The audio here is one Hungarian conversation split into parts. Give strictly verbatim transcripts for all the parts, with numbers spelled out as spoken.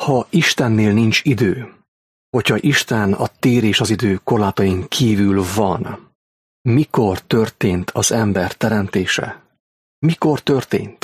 Ha Istennél nincs idő, hogyha Isten a tér és az idő korlátain kívül van, mikor történt az ember teremtése? Mikor történt?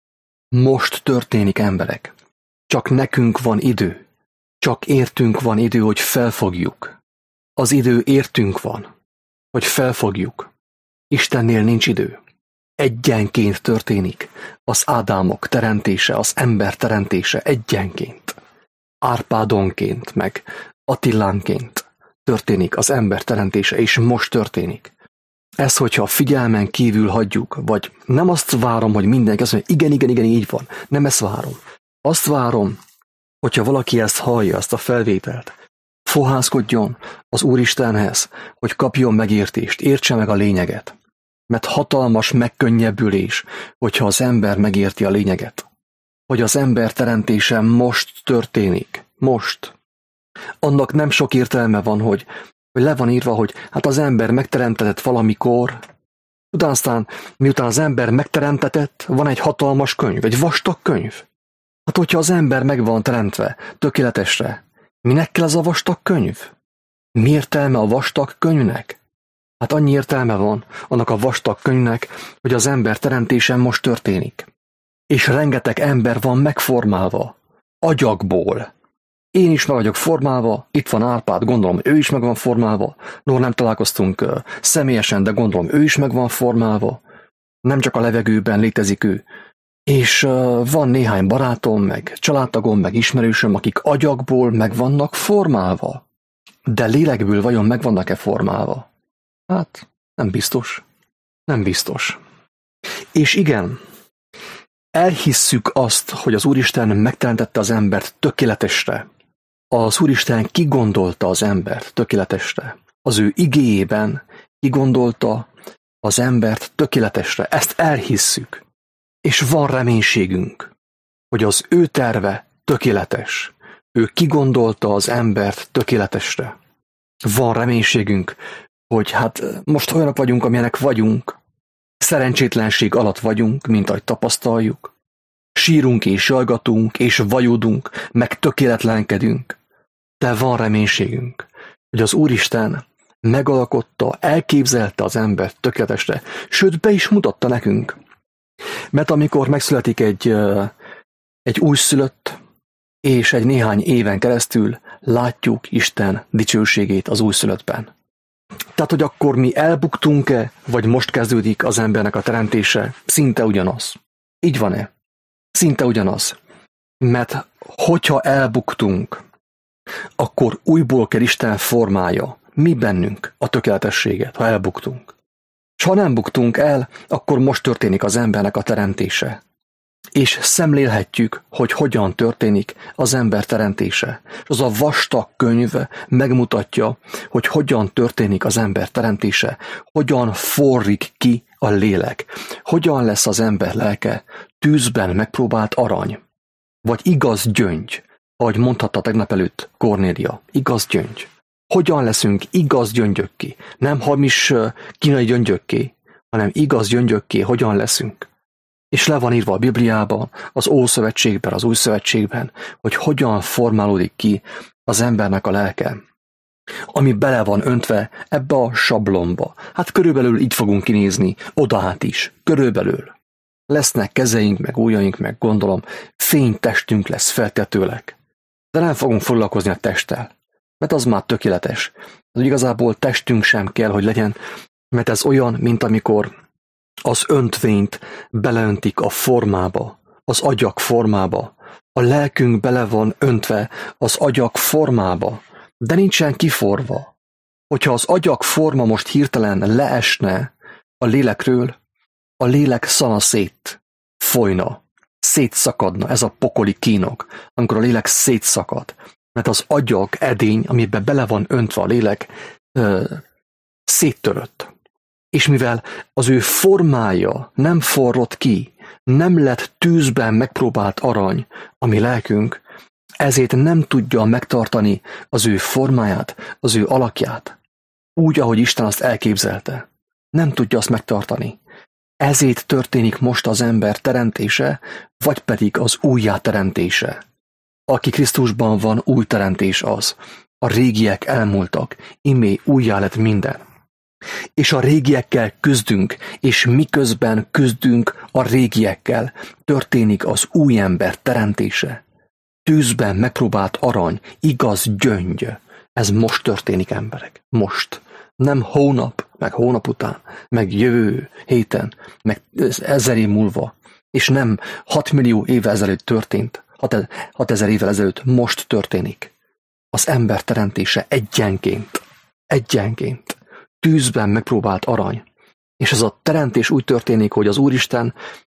Most történik, emberek. Csak nekünk van idő. Csak értünk van idő, hogy felfogjuk. Az idő értünk van, hogy felfogjuk. Istennél nincs idő. Egyenként történik az Ádámok teremtése, az ember teremtése egyenként. Árpádonként, meg Attilánként történik az ember teremtése, és most történik. Ez, hogyha figyelmen kívül hagyjuk, vagy nem azt várom, hogy mindenki azt mondja, igen, igen, igen, így van. Nem ezt várom. Azt várom, hogyha valaki ezt hallja, ezt a felvételt, fohászkodjon az Úristenhez, hogy kapjon megértést, értse meg a lényeget. Mert hatalmas megkönnyebbülés, hogyha az ember megérti a lényeget. Hogy az ember teremtése most történik. Most. Annak nem sok értelme van, hogy, hogy le van írva, hogy hát az ember megteremtetett valamikor, utána aztán, miután az ember megteremtetett, van egy hatalmas könyv, egy vastag könyv. Hát hogyha az ember meg van teremtve tökéletesre, minek kell az a vastag könyv? Mi értelme a vastag könyvnek? Hát annyi értelme van annak a vastag könyvnek, hogy az ember teremtése most történik. És rengeteg ember van megformálva. Agyakból. Én is meg vagyok formálva, itt van Árpád, gondolom ő is meg van formálva. No, nem találkoztunk uh, személyesen, de gondolom ő is meg van formálva. Nem csak a levegőben létezik ő. És uh, van néhány barátom, meg családtagom, meg ismerősöm, akik agyakból meg vannak formálva. De lélekből vajon meg vannak-e formálva? Hát, nem biztos. Nem biztos. És igen, elhisszük azt, hogy az Úristen megteremtette az embert tökéletesre. Az Úristen kigondolta az embert tökéletesre. Az ő igéjében kigondolta az embert tökéletesre. Ezt elhisszük. És van reménységünk, hogy az ő terve tökéletes. Ő kigondolta az embert tökéletesre. Van reménységünk, hogy hát most olyanok vagyunk, amilyenek vagyunk. Szerencsétlenség alatt vagyunk, mint ahogy tapasztaljuk. Sírunk és jajgatunk, és vajudunk, meg tökéletlenkedünk. De van reménységünk, hogy az Úristen megalkotta, elképzelte az embert tökéletesre, sőt be is mutatta nekünk. Mert amikor megszületik egy, egy újszülött, és egy néhány éven keresztül látjuk Isten dicsőségét az újszülöttben. Tehát, hogy akkor mi elbuktunk-e, vagy most kezdődik az embernek a teremtése, szinte ugyanaz. Így van-e? Szinte ugyanaz. Mert hogyha elbuktunk, akkor újból kell Isten formálja mi bennünk a tökéletességet, ha elbuktunk. És ha nem buktunk el, akkor most történik az embernek a teremtése. És szemlélhetjük, hogy hogyan történik az ember teremtése. És az a vastag könyv megmutatja, hogy hogyan történik az ember teremtése, hogyan forrik ki a lélek, hogyan lesz az ember lelke tűzben megpróbált arany, vagy igaz gyöngy, ahogy mondhatta tegnap előtt Kornélia, igaz gyöngy. Hogyan leszünk igaz gyöngyökké, nem hamis kínai gyöngyökké, hanem igaz gyöngyökké, hogyan leszünk. És le van írva a Bibliában, az Ószövetségben, az Újszövetségben, hogy hogyan formálódik ki az embernek a lelke, ami bele van öntve ebbe a sablonba. Hát körülbelül így fogunk kinézni, odahát is, körülbelül. Lesznek kezeink, meg ujjaink, meg gondolom, fénytestünk lesz feltetőleg. De nem fogunk foglalkozni a testtel, mert az már tökéletes. Az igazából testünk sem kell, hogy legyen, mert ez olyan, mint amikor az öntvényt beleöntik a formába, az agyak formába. A lelkünk bele van öntve az agyak formába, de nincsen kiforva. Hogyha az agyak forma most hirtelen leesne a lélekről, a lélek szana szét folyna, szétszakadna, ez a pokoli kínok, amikor a lélek szétszakad. Mert az agyak edény, amiben bele van öntve a lélek, ö, széttörött. És mivel az ő formája nem forrott ki, nem lett tűzben megpróbált arany, ami lelkünk, ezért nem tudja megtartani az ő formáját, az ő alakját, úgy, ahogy Isten azt elképzelte. Nem tudja azt megtartani. Ezért történik most az ember teremtése, vagy pedig az újjáteremtése. Aki Krisztusban van, új teremtés az. A régiek elmúltak, imé újjá lett minden. És a régiekkel küzdünk, és miközben küzdünk a régiekkel, történik az új ember teremtése. Tűzben megpróbált arany, igaz gyöngy. Ez most történik, emberek. Most. Nem hónap, meg hónap után, meg jövő héten, meg ezer év múlva. És nem hat millió éve ezelőtt történt, hat ezer évvel ezelőtt most történik. Az ember teremtése egyenként, egyenként, tűzben megpróbált arany. És ez a teremtés úgy történik, hogy az Úristen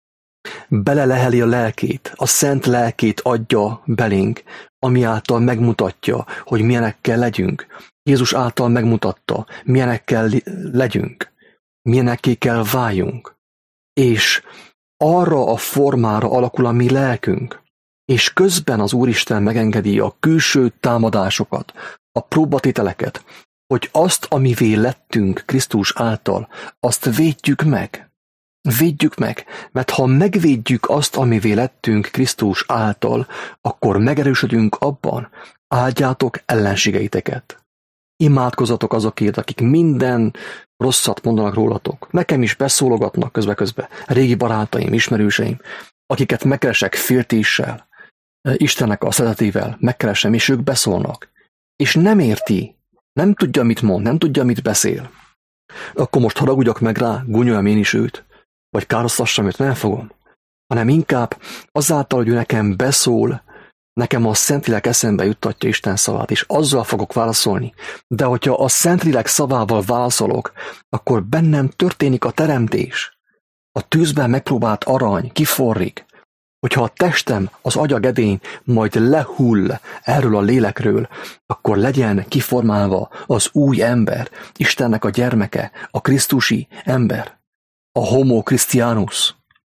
beleleheli a lelkét, a szent lelkét adja belénk, ami által megmutatja, hogy milyenekkel legyünk. Jézus által megmutatta, milyenekkel legyünk, milyenekké kell váljunk. És arra a formára alakul a mi lelkünk. És közben az Úristen megengedi a külső támadásokat, a próbatételeket, hogy azt, amivé lettünk Krisztus által, azt védjük meg. Védjük meg, mert ha megvédjük azt, amivé lettünk Krisztus által, akkor megerősödünk abban, áldjátok ellenségeiteket. Imádkozzatok azokért, akik minden rosszat mondanak rólatok. Nekem is beszólogatnak közbe-közbe, régi barátaim, ismerőseim, akiket megkeresek féltéssel, Istennek a szeretetével, megkeresem, és ők beszólnak. És nem érti, nem tudja, mit mond, nem tudja, mit beszél. Akkor most haragudjak meg rá, gúnyoljam én is őt, vagy károsztassam őt, nem fogom. Hanem inkább azáltal, hogy ő nekem beszól, nekem a Szentlélek eszembe juttatja Isten szavát, és azzal fogok válaszolni. De hogyha a Szentlélek szavával válaszolok, akkor bennem történik a teremtés. A tűzben megpróbált arany kiforrik. Hogyha a testem, az agyagedény majd lehull erről a lélekről, akkor legyen kiformálva az új ember, Istennek a gyermeke, a krisztusi ember, a homo Christianus.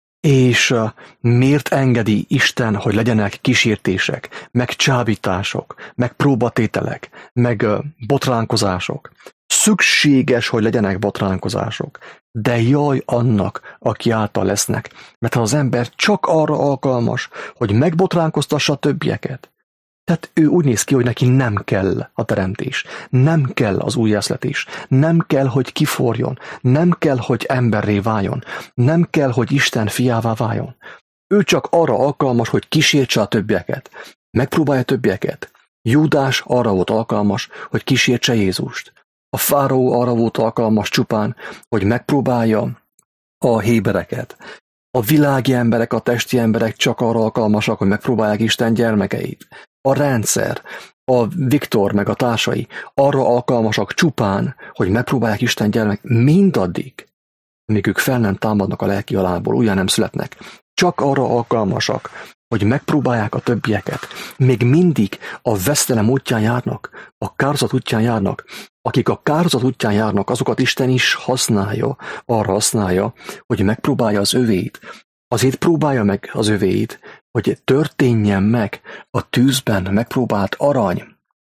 És miért engedi Isten, hogy legyenek kísértések, meg csábítások, meg próbatételek, meg botránkozások? Szükséges, hogy legyenek botránkozások, de jaj annak, aki által lesznek, mert ha az ember csak arra alkalmas, hogy megbotránkoztassa a többieket, tehát ő úgy néz ki, hogy neki nem kell a teremtés, nem kell az újjászületés, nem kell, hogy kiforjon, nem kell, hogy emberré váljon, nem kell, hogy Isten fiává váljon. Ő csak arra alkalmas, hogy kísértse a többieket, megpróbálja a többieket. Júdás arra volt alkalmas, hogy kísértse Jézust. A fáraó arra volt alkalmas csupán, hogy megpróbálja a hébereket. A világi emberek, a testi emberek csak arra alkalmasak, hogy megpróbálják Isten gyermekeit. A rendszer, a Viktor meg a társai arra alkalmasak csupán, hogy megpróbálják Isten gyermek mindaddig, míg ők fel nem támadnak a lelki halálból, újra nem születnek. Csak arra alkalmasak, hogy megpróbálják a többieket. Még mindig a vesztelem útján járnak, a kárhozat útján járnak. Akik a kárhozat útján járnak, azokat Isten is használja, arra használja, hogy megpróbálja az övéit. Azért próbálja meg az övéit, hogy történjen meg a tűzben megpróbált arany.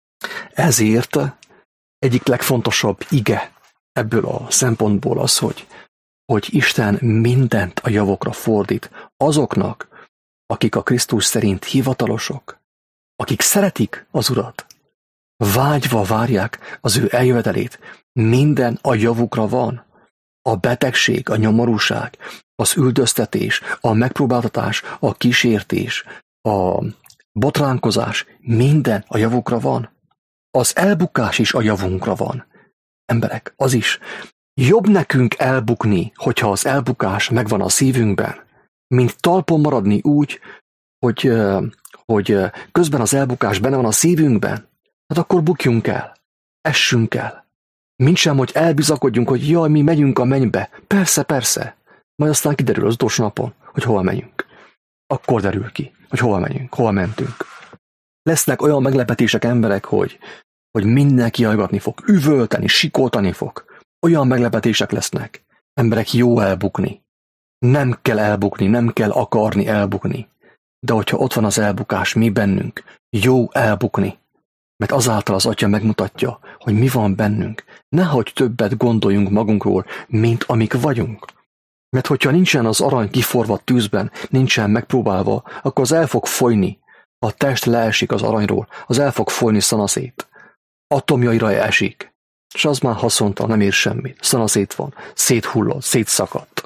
Ezért egyik legfontosabb ige ebből a szempontból az, hogy, hogy Isten mindent a javokra fordít azoknak, akik a Krisztus szerint hivatalosok, akik szeretik az Urat, vágyva várják az ő eljövetelét, minden a javukra van. A betegség, a nyomorúság, az üldöztetés, a megpróbáltatás, a kísértés, a botránkozás, minden a javukra van. Az elbukás is a javunkra van. Emberek, az is. Jobb nekünk elbukni, hogyha az elbukás megvan a szívünkben, mint talpon maradni úgy, hogy, hogy közben az elbukás benne van a szívünkben, hát akkor bukjunk el, essünk el. Mintsem, hogy elbizakodjunk, hogy jaj, mi megyünk a mennybe. Persze, persze. Majd aztán kiderül az utolsó napon, hogy hova megyünk. Akkor derül ki, hogy hova megyünk, hova mentünk. Lesznek olyan meglepetések, emberek, hogy, hogy mindenki hallgatni fog, üvölteni, sikoltani fog. Olyan meglepetések lesznek. Emberek, jó elbukni. Nem kell elbukni, nem kell akarni elbukni. De hogyha ott van az elbukás mi bennünk, jó elbukni. Mert azáltal az Atya megmutatja, hogy mi van bennünk. Nehogy többet gondoljunk magunkról, mint amik vagyunk. Mert hogyha nincsen az arany kiforva tűzben, nincsen megpróbálva, akkor az el fog folyni. a test leesik az aranyról, az el fog folyni szanaszét. Atomjaira esik, és az már haszontalan, nem ér semmit. Szanaszét van, széthullott, szétszakadt.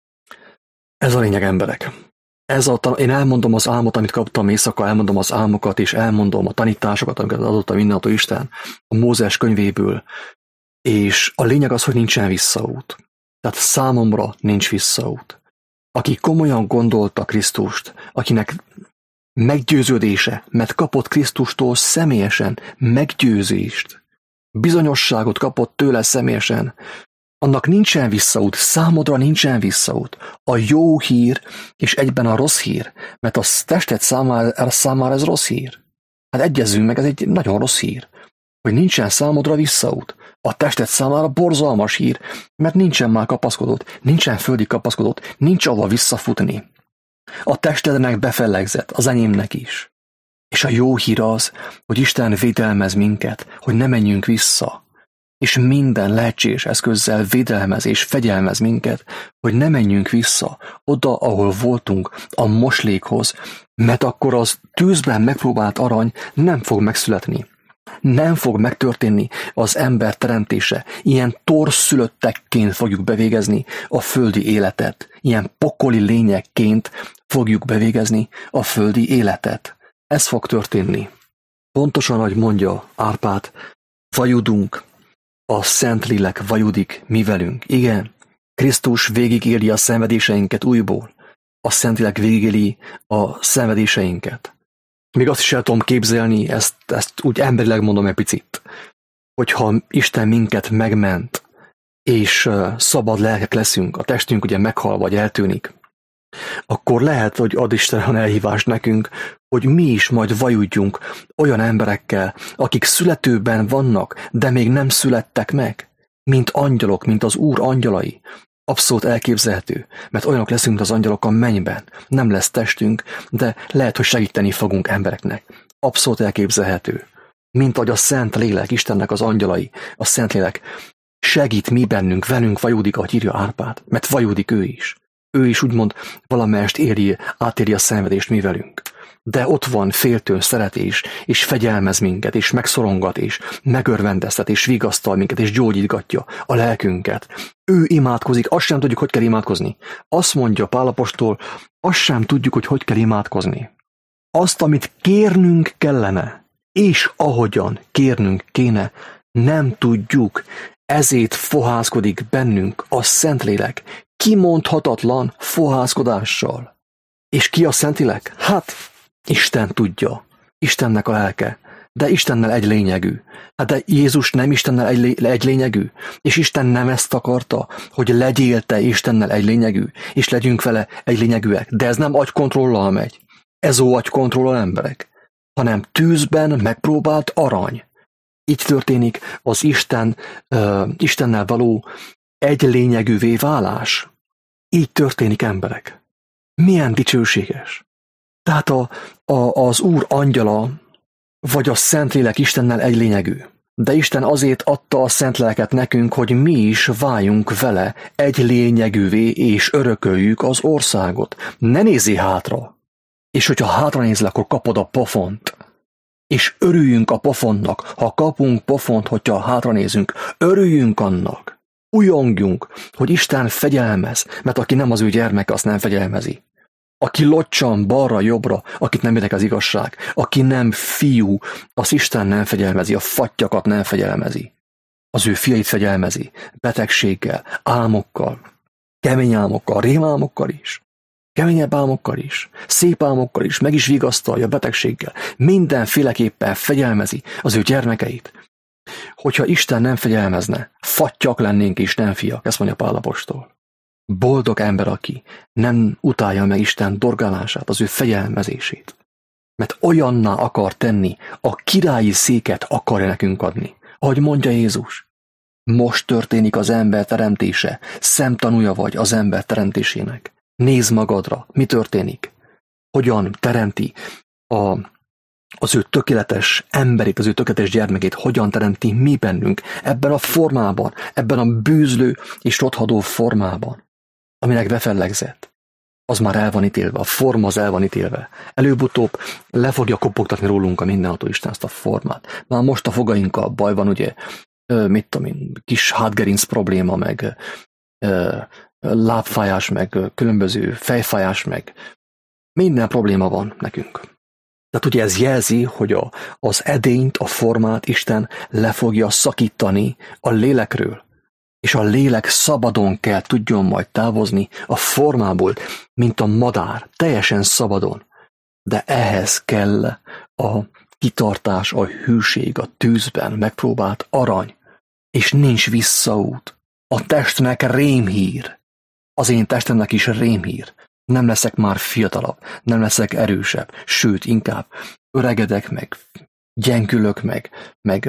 Ez a lényeg, emberek. Ez a, én elmondom az álmot, amit kaptam éjszaka, elmondom az álmokat, és elmondom a tanításokat, amiket adott a mindenható Isten a Mózes könyvéből, és a lényeg az, hogy nincsen visszaút. Tehát számomra nincs visszaút. Aki komolyan gondolta Krisztust, akinek meggyőződése, mert kapott Krisztustól személyesen meggyőzést, bizonyosságot kapott tőle személyesen, annak nincsen visszaút, számodra nincsen visszaút. A jó hír, és egyben a rossz hír, mert a tested számára, számára ez rossz hír. Hát egyezzünk meg, ez egy nagyon rossz hír, hogy nincsen számodra visszaút. A tested számára borzalmas hír, mert nincsen már kapaszkodót, nincsen földi kapaszkodót, nincs ahova visszafutni. A testednek befellegzett, az enyémnek is. És a jó hír az, hogy Isten védelmez minket, hogy ne menjünk vissza. És minden lehetséges eszközzel védelmez és fegyelmez minket, hogy ne menjünk vissza oda, ahol voltunk, a moslékhoz, mert akkor az tűzben megpróbált arany nem fog megszületni. Nem fog megtörténni az ember teremtése. Ilyen torszülöttekként fogjuk bevégezni a földi életet. Ilyen pokoli lényekként fogjuk bevégezni a földi életet. Ez fog történni. Pontosan, ahogy mondja Árpád, vajudunk, a Szentlélek vajudik mi velünk. Igen, Krisztus végigéli a szenvedéseinket újból. A Szentlélek végigéli a szenvedéseinket. Még azt is el tudom képzelni, ezt, ezt úgy emberileg mondom egy picit, hogyha Isten minket megment, és szabad lelkek leszünk, a testünk ugye meghal vagy eltűnik, akkor lehet, hogy ad Isten olyan elhívást nekünk, hogy mi is majd vajudjunk olyan emberekkel, akik születőben vannak, de még nem születtek meg, mint angyalok, mint az Úr angyalai. Abszolút elképzelhető, mert olyanok leszünk, mint az angyalok a mennyben. Nem lesz testünk, de lehet, hogy segíteni fogunk embereknek. Abszolút elképzelhető. Mint ahogy a Szent Lélek, Istennek az angyalai, a Szent Lélek segít mi bennünk, velünk vajudik, ahogy írja Árpád, mert vajudik ő is. Ő is úgymond valamelyest éri, átéri a szenvedést mi velünk. De ott van féltő szeretés, és fegyelmez minket, és megszorongat, és megörvendeztet, és vigasztal minket, és gyógyítgatja a lelkünket. Ő imádkozik, azt sem tudjuk, hogy kell imádkozni. Azt mondja Pál apostol, azt sem tudjuk, hogy hogy kell imádkozni. Azt, amit kérnünk kellene, és ahogyan kérnünk kéne, nem tudjuk. Ezért fohászkodik bennünk a Szentlélek, kimondhatatlan fohászkodással. És ki a Szentlélek? Hát, Isten tudja, Istennek a lelke, de Istennel egy lényegű. Hát de Jézus nem Istennel egy, lé- egy lényegű, és Isten nem ezt akarta, hogy legyél te Istennel egy lényegű, és legyünk vele egy lényegűek. De ez nem agykontrollal megy, ez ó agykontrollal emberek, hanem tűzben megpróbált arany. Így történik az Isten, uh, Istennel való egy lényegűvé válás. Így történik, emberek. Milyen dicsőséges. Tehát a, a, az Úr angyala, vagy a Szentlélek Istennel egy lényegű. De Isten azért adta a Szentléleket nekünk, hogy mi is váljunk vele egy lényegűvé, és örököljük az országot. Ne nézzél hátra. És hogyha hátra nézel, akkor kapod a pofont. És örüljünk a pofonnak, ha kapunk pofont, hogyha hátra nézünk. Örüljünk annak. Újongjunk, hogy Isten fegyelmez, mert aki nem az ő gyermeke, azt nem fegyelmezi. Aki locsan balra-jobbra, akit nem érdek az igazság, aki nem fiú, az Isten nem fegyelmezi, a fattyakat nem fegyelmezi. Az ő fiait fegyelmezi, betegséggel, álmokkal, kemény álmokkal, rémálmokkal is, keményebb álmokkal is, szép álmokkal is, meg is vigasztalja betegséggel, mindenféleképpen fegyelmezi az ő gyermekeit. Hogyha Isten nem fegyelmezne, fattyak lennénk és nem fiak, ezt mondja Pál apostol. Boldog ember, aki nem utálja meg Isten dorgálását, az ő fegyelmezését. Mert olyanná akar tenni, a királyi széket akarja nekünk adni. Ahogy mondja Jézus, most történik az ember teremtése, szemtanúja vagy az ember teremtésének. Nézd magadra, mi történik. Hogyan teremti a, az ő tökéletes emberét, az ő tökéletes gyermekét, hogyan teremti mi bennünk, ebben a formában, ebben a bűzlő és rothadó formában, aminek befellegzett. az már el van ítélve, a forma az el van ítélve. Előbb-utóbb le fogja kopogtatni rólunk a mindenható Isten ezt a formát. Már most a fogainkkal baj van, ugye, mit tudom én, kis hátgerinc probléma, meg lábfájás, meg különböző fejfájás, meg minden probléma van nekünk. Tehát ugye ez jelzi, hogy a, az edényt, a formát Isten le fogja szakítani a lélekről, és a lélek szabadon kell tudjon majd távozni a formából, mint a madár, teljesen szabadon. De ehhez kell a kitartás, a hűség, a tűzben megpróbált arany, és nincs visszaút. A testnek rémhír, az én testemnek is rémhír. Nem leszek már fiatalabb, nem leszek erősebb, sőt, inkább öregedek meg, gyengülök meg, meg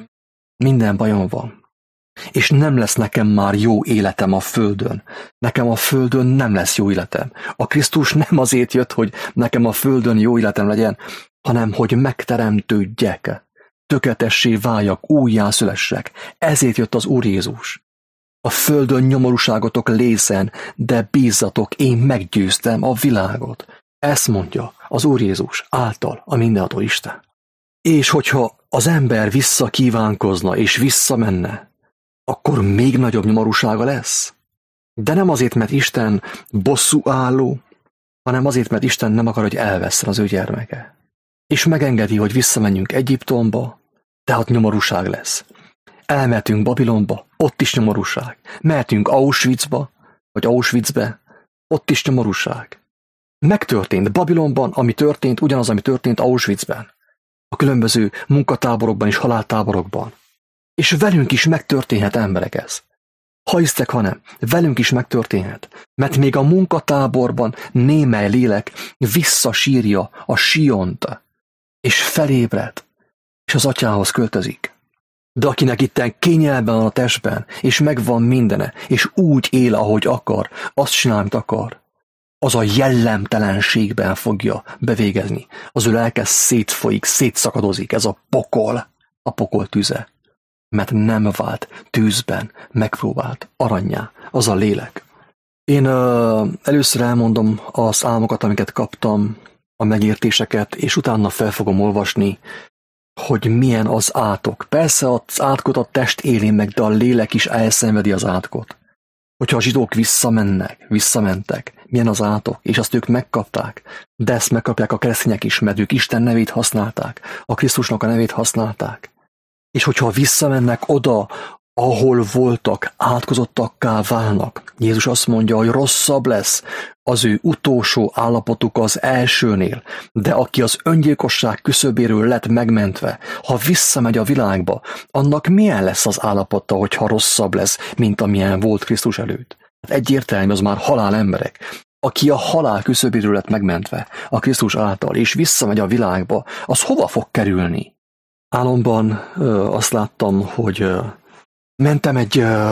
minden bajom van. És nem lesz nekem már jó életem a földön. Nekem a földön nem lesz jó életem. A Krisztus nem azért jött, hogy nekem a földön jó életem legyen, hanem hogy megteremtődjek, tökéletessé váljak, újjászülessek. Ezért jött az Úr Jézus. A földön nyomorúságotok lészen, de bízzatok, én meggyőztem a világot. Ezt mondja az Úr Jézus által a mindenható Isten. És hogyha az ember visszakívánkozna és visszamenne, akkor még nagyobb nyomorúsága lesz. De nem azért, mert Isten bosszúálló, hanem azért, mert Isten nem akar, hogy elvesszen az ő gyermeke. És megengedi, hogy visszamenjünk Egyiptomba, de ott nyomorúság lesz. Elmehetünk Babilonba, ott is nyomorúság. Mehetünk Auschwitzba, vagy Auschwitzbe, ott is nyomorúság. Megtörtént Babilonban, ami történt, ugyanaz, ami történt Auschwitzben. A különböző munkatáborokban és haláltáborokban. És velünk is megtörténhet, emberek, ez. Ha hisztek, ha nem, velünk is megtörténhet. Mert még a munkatáborban némely lélek visszasírja a Siont, és felébred, és az atyához költözik. De akinek itten kényelben van a testben, és megvan mindene, és úgy él, ahogy akar, azt csinál, amit akar, az a jellemtelenségben fogja bevégezni. Az ő lelke szétfolyik, szétszakadozik, ez a pokol, a pokol tüze. Mert nem vált tűzben, megpróbált aranyá, az a lélek. Én ö, először elmondom az álmokat, amiket kaptam, a megértéseket, és utána fel fogom olvasni, hogy milyen az átok. Persze az átkot a test éli meg, de a lélek is elszenvedi az átkot. Hogyha a zsidók visszamennek, visszamentek, milyen az átok, és azt ők megkapták, de ezt megkapják a keresztények is, mert ők Isten nevét használták, a Krisztusnak a nevét használták. És hogyha visszamennek oda, ahol voltak, átkozottakká válnak, Jézus azt mondja, hogy rosszabb lesz az ő utolsó állapotuk az elsőnél, de aki az öngyilkosság küszöbéről lett megmentve, ha visszamegy a világba, annak milyen lesz az állapota, hogyha rosszabb lesz, mint amilyen volt Krisztus előtt? Hát egyértelmű, az már halál emberek. Aki a halál küszöbéről lett megmentve a Krisztus által, és visszamegy a világba, az hova fog kerülni? Álomban ö, azt láttam, hogy ö, mentem egy, ö,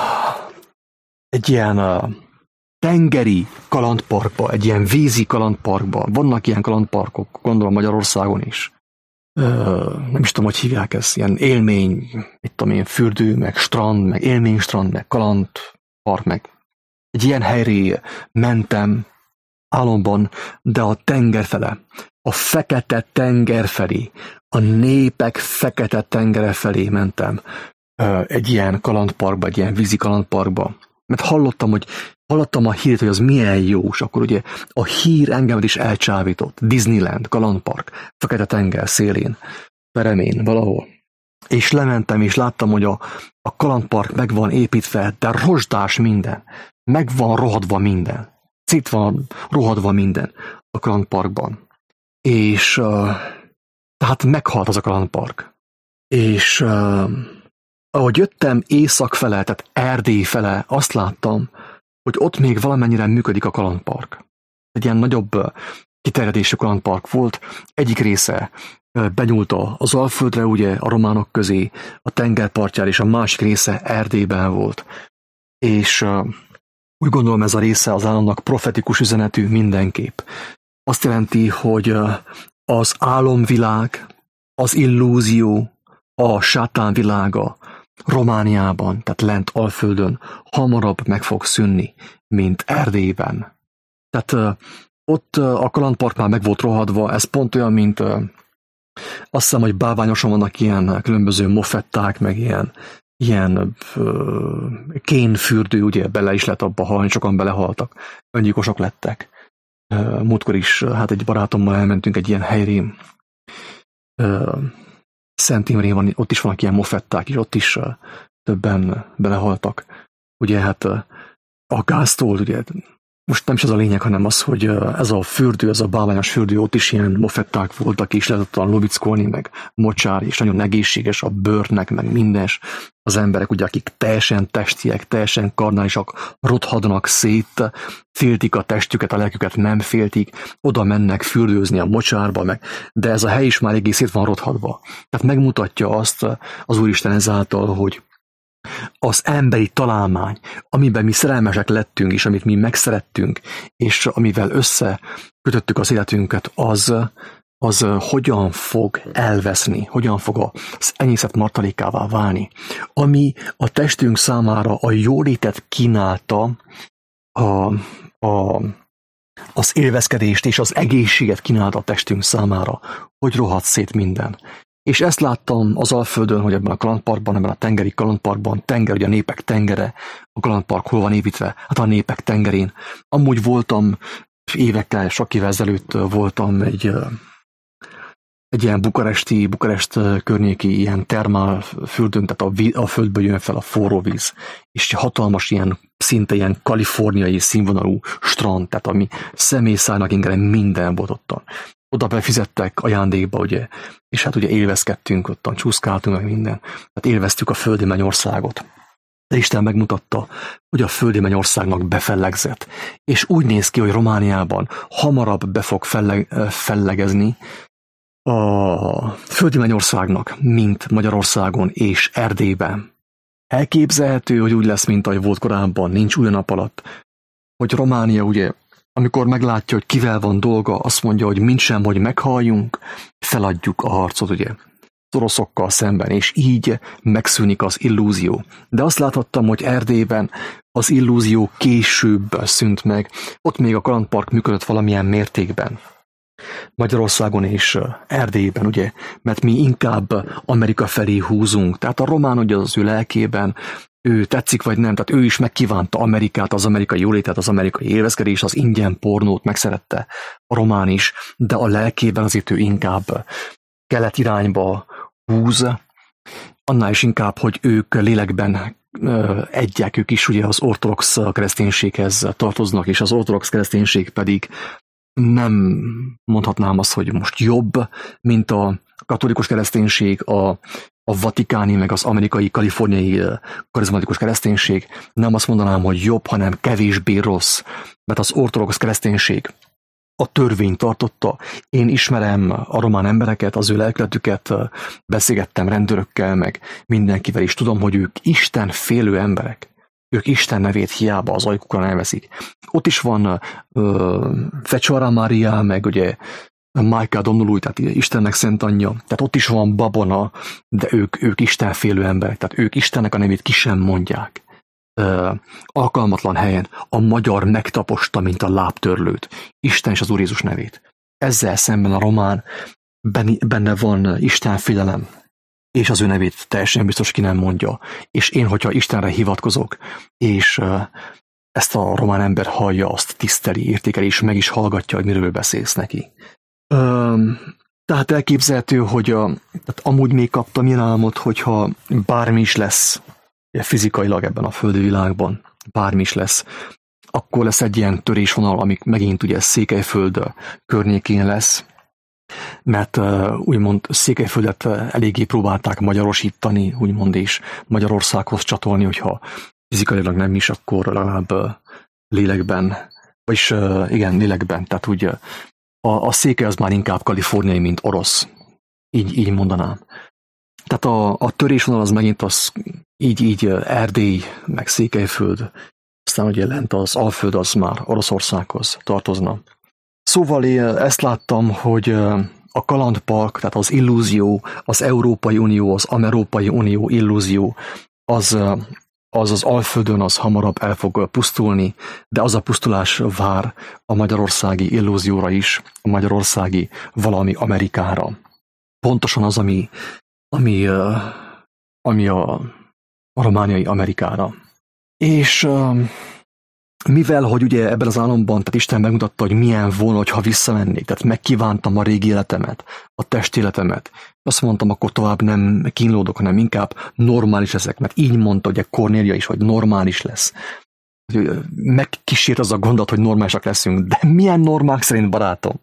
egy ilyen ö, tengeri kalandparkba, egy ilyen vízi kalandparkba. Vannak ilyen kalandparkok, gondolom Magyarországon is. Ö, nem is tudom, hogy hívják ezt, ilyen élmény, mit tudom én, fürdő, meg strand, meg élménystrand, meg kalandpark, meg egy ilyen helyre mentem álomban, de a tenger fele, a fekete tenger felé, a népek fekete tengere felé mentem egy ilyen kalandparkba, egy ilyen vízi kalandparkba. Mert hallottam, hogy hallottam a hírt, hogy az milyen jó, és akkor ugye a hír engem is elcsábított. Disneyland, kalandpark, fekete tenger szélén, peremén, valahol. És lementem, és láttam, hogy a, a kalandpark meg van építve, de rozsdás minden. Meg van rohadva minden. Szét van rohadva minden a kalandparkban. És uh, tehát meghalt az a kalandpark. És uh, ahogy jöttem észak fele, tehát Erdély fele, azt láttam, hogy ott még valamennyire működik a kalandpark. Egy ilyen nagyobb uh, kiterjedésű kalandpark volt. Egyik része uh, benyúlt az Alföldre, ugye a románok közé, a tengerpartjára, és a másik része Erdélyben volt. És uh, úgy gondolom, ez a része az államnak profetikus üzenetű mindenképp. Azt jelenti, hogy az álomvilág, az illúzió, a sátán világa Romániában, tehát lent Alföldön hamarabb meg fog szűnni, mint Erdélyben. Tehát ott a kalandpark már meg volt rohadva, ez pont olyan, mint azt hiszem, hogy bálványosan vannak ilyen különböző mofetták, meg ilyen, ilyen kénfürdő, ugye bele is lehet abba halni, sokan belehaltak, öngyilkosok lettek. Múltkor is, hát egy barátommal elmentünk egy ilyen helyre, Szent Imrén van, ott is vannak ilyen mofetták, és ott is többen belehaltak. Ugye hát a gáztól, ugye, most nem is az a lényeg, hanem az, hogy ez a fürdő, ez a bálványos fürdő, ott is ilyen mofetták voltak, és lehetett olyan lovickolni, meg mocsár, és nagyon egészséges a bőrnek, meg mindens. Az emberek, ugye, akik teljesen testiek, teljesen karnálisak, rothadnak szét, féltik a testüket, a lelküket nem féltik, oda mennek fürdőzni a mocsárba, meg, de ez a hely is már egész szét van rothadva. Tehát megmutatja azt az Úristen ezáltal, hogy az emberi találmány, amiben mi szerelmesek lettünk, és amit mi megszerettünk, és amivel összekötöttük az életünket, az, az hogyan fog elveszni, hogyan fog az enyészet martalékává válni. Ami a testünk számára a jólétet kínálta, a, a, az élvezkedést és az egészséget kínálta a testünk számára, hogy rohadt szét minden. És ezt láttam az Alföldön, hogy ebben a kalandparkban, ebben a tengeri kalandparkban, tenger, ugye a népek tengere, a kalandpark hol van építve? Hát a népek tengerén. Amúgy voltam évekkel, sok évvel ezelőtt voltam egy, egy ilyen bukaresti, Bukarest környéki ilyen termál fürdőn, tehát a, víz, a földből jön fel a forró víz, és hatalmas ilyen, szinte ilyen kaliforniai színvonalú strand, tehát ami személyszállnak inkább minden volt ottan. Oda befizettek ajándékba, ugye, és hát ugye élvezkedtünk ottan, csúszkáltunk meg minden. Tehát élveztük a földi mennyországot. De Isten megmutatta, hogy a földi mennyországnak befellegzett. És úgy néz ki, hogy Romániában hamarabb be fog felleg, fellegezni a földi mennyországnak, mint Magyarországon és Erdélyben. Elképzelhető, hogy úgy lesz, mint ahogy volt korábban, nincs új nap alatt, hogy Románia ugye, amikor meglátja, hogy kivel van dolga, azt mondja, hogy mintsem, hogy meghalljunk, feladjuk a harcot, ugye, az oroszokkal szemben, és így megszűnik az illúzió. De azt láthattam, hogy Erdélyben az illúzió később szűnt meg, ott még a kalandpark működött valamilyen mértékben. Magyarországon és Erdélyben, ugye, mert mi inkább Amerika felé húzunk. Tehát a román, ugye az ő lelkében, ő tetszik vagy nem, tehát ő is megkívánta Amerikát, az amerikai jólétet, az amerikai élvezkedést, az ingyen pornót megszerette a román is, de a lelkében azért ő inkább kelet irányba húz, annál is inkább, hogy ők lélekben egyek, ők is ugye az ortodox kereszténységhez tartoznak, és az ortodox kereszténység pedig nem mondhatnám azt, hogy most jobb, mint a katolikus kereszténység, a, a vatikáni, meg az amerikai, kaliforniai karizmatikus kereszténység. Nem azt mondanám, hogy jobb, hanem kevésbé rossz, mert az ortodox kereszténység a törvényt tartotta. Én ismerem a román embereket, az ő lelkületüket, beszélgettem rendőrökkel, meg mindenkivel is tudom, hogy ők Isten félő emberek. Ők Isten nevét hiába az ajkukra neveszik. Ott is van uh, Fecsoara Mária, meg ugye Májka Domnului, tehát Istennek szent anyja. Tehát ott is van babona, de ők, ők Isten félő emberek. Tehát ők Istennek a nevét ki sem mondják. Uh, alkalmatlan helyen a magyar megtaposta, mint a lábtörlőt. Isten és az Úr Jézus nevét. Ezzel szemben a román benne van Isten félelem, és az ő nevét teljesen biztos ki nem mondja. És én, hogyha Istenre hivatkozok, és uh, ezt a román ember hallja, azt tiszteli, értékeli, és meg is hallgatja, hogy miről beszélsz neki. Um, tehát elképzelhető, hogy a, tehát amúgy még kaptam ilyen álmot, hogyha bármi is lesz fizikailag ebben a földi világban, bármi is lesz, akkor lesz egy ilyen törésvonal, amik megint ugye Székelyföld környékén lesz, mert uh, úgymond Székelyföldet eléggé próbálták magyarosítani, úgymond, és Magyarországhoz csatolni, hogyha fizikailag nem is, akkor legalább uh, lélekben, vagyis uh, igen, lélekben, tehát úgy uh, a, a Székely az már inkább kaliforniai, mint orosz, így, így mondanám. Tehát a, a törésvonal az megint az így, így Erdély, meg Székelyföld, aztán ugye lent az Alföld az már Oroszországhoz tartozna. Szóval én ezt láttam, hogy a kalandpark, tehát az illúzió, az Európai Unió, az Amerikai Unió illúzió, az az az Alföldön az hamarabb el fog pusztulni, de az a pusztulás vár a magyarországi illúzióra is, a magyarországi valami Amerikára. Pontosan az, ami, ami, ami a, a romániai Amerikára. És mivel, hogy ugye ebben az álomban, tehát Isten megmutatta, hogy milyen volna, ha visszamennék, tehát megkívántam a régi életemet, a testéletemet, azt mondtam, akkor tovább nem kínlódok, hanem inkább normális leszek, mert így mondta ugye Kornélia is, hogy normális lesz. Megkísért az a gondolat, hogy normálisak leszünk, de milyen normák szerint, barátom?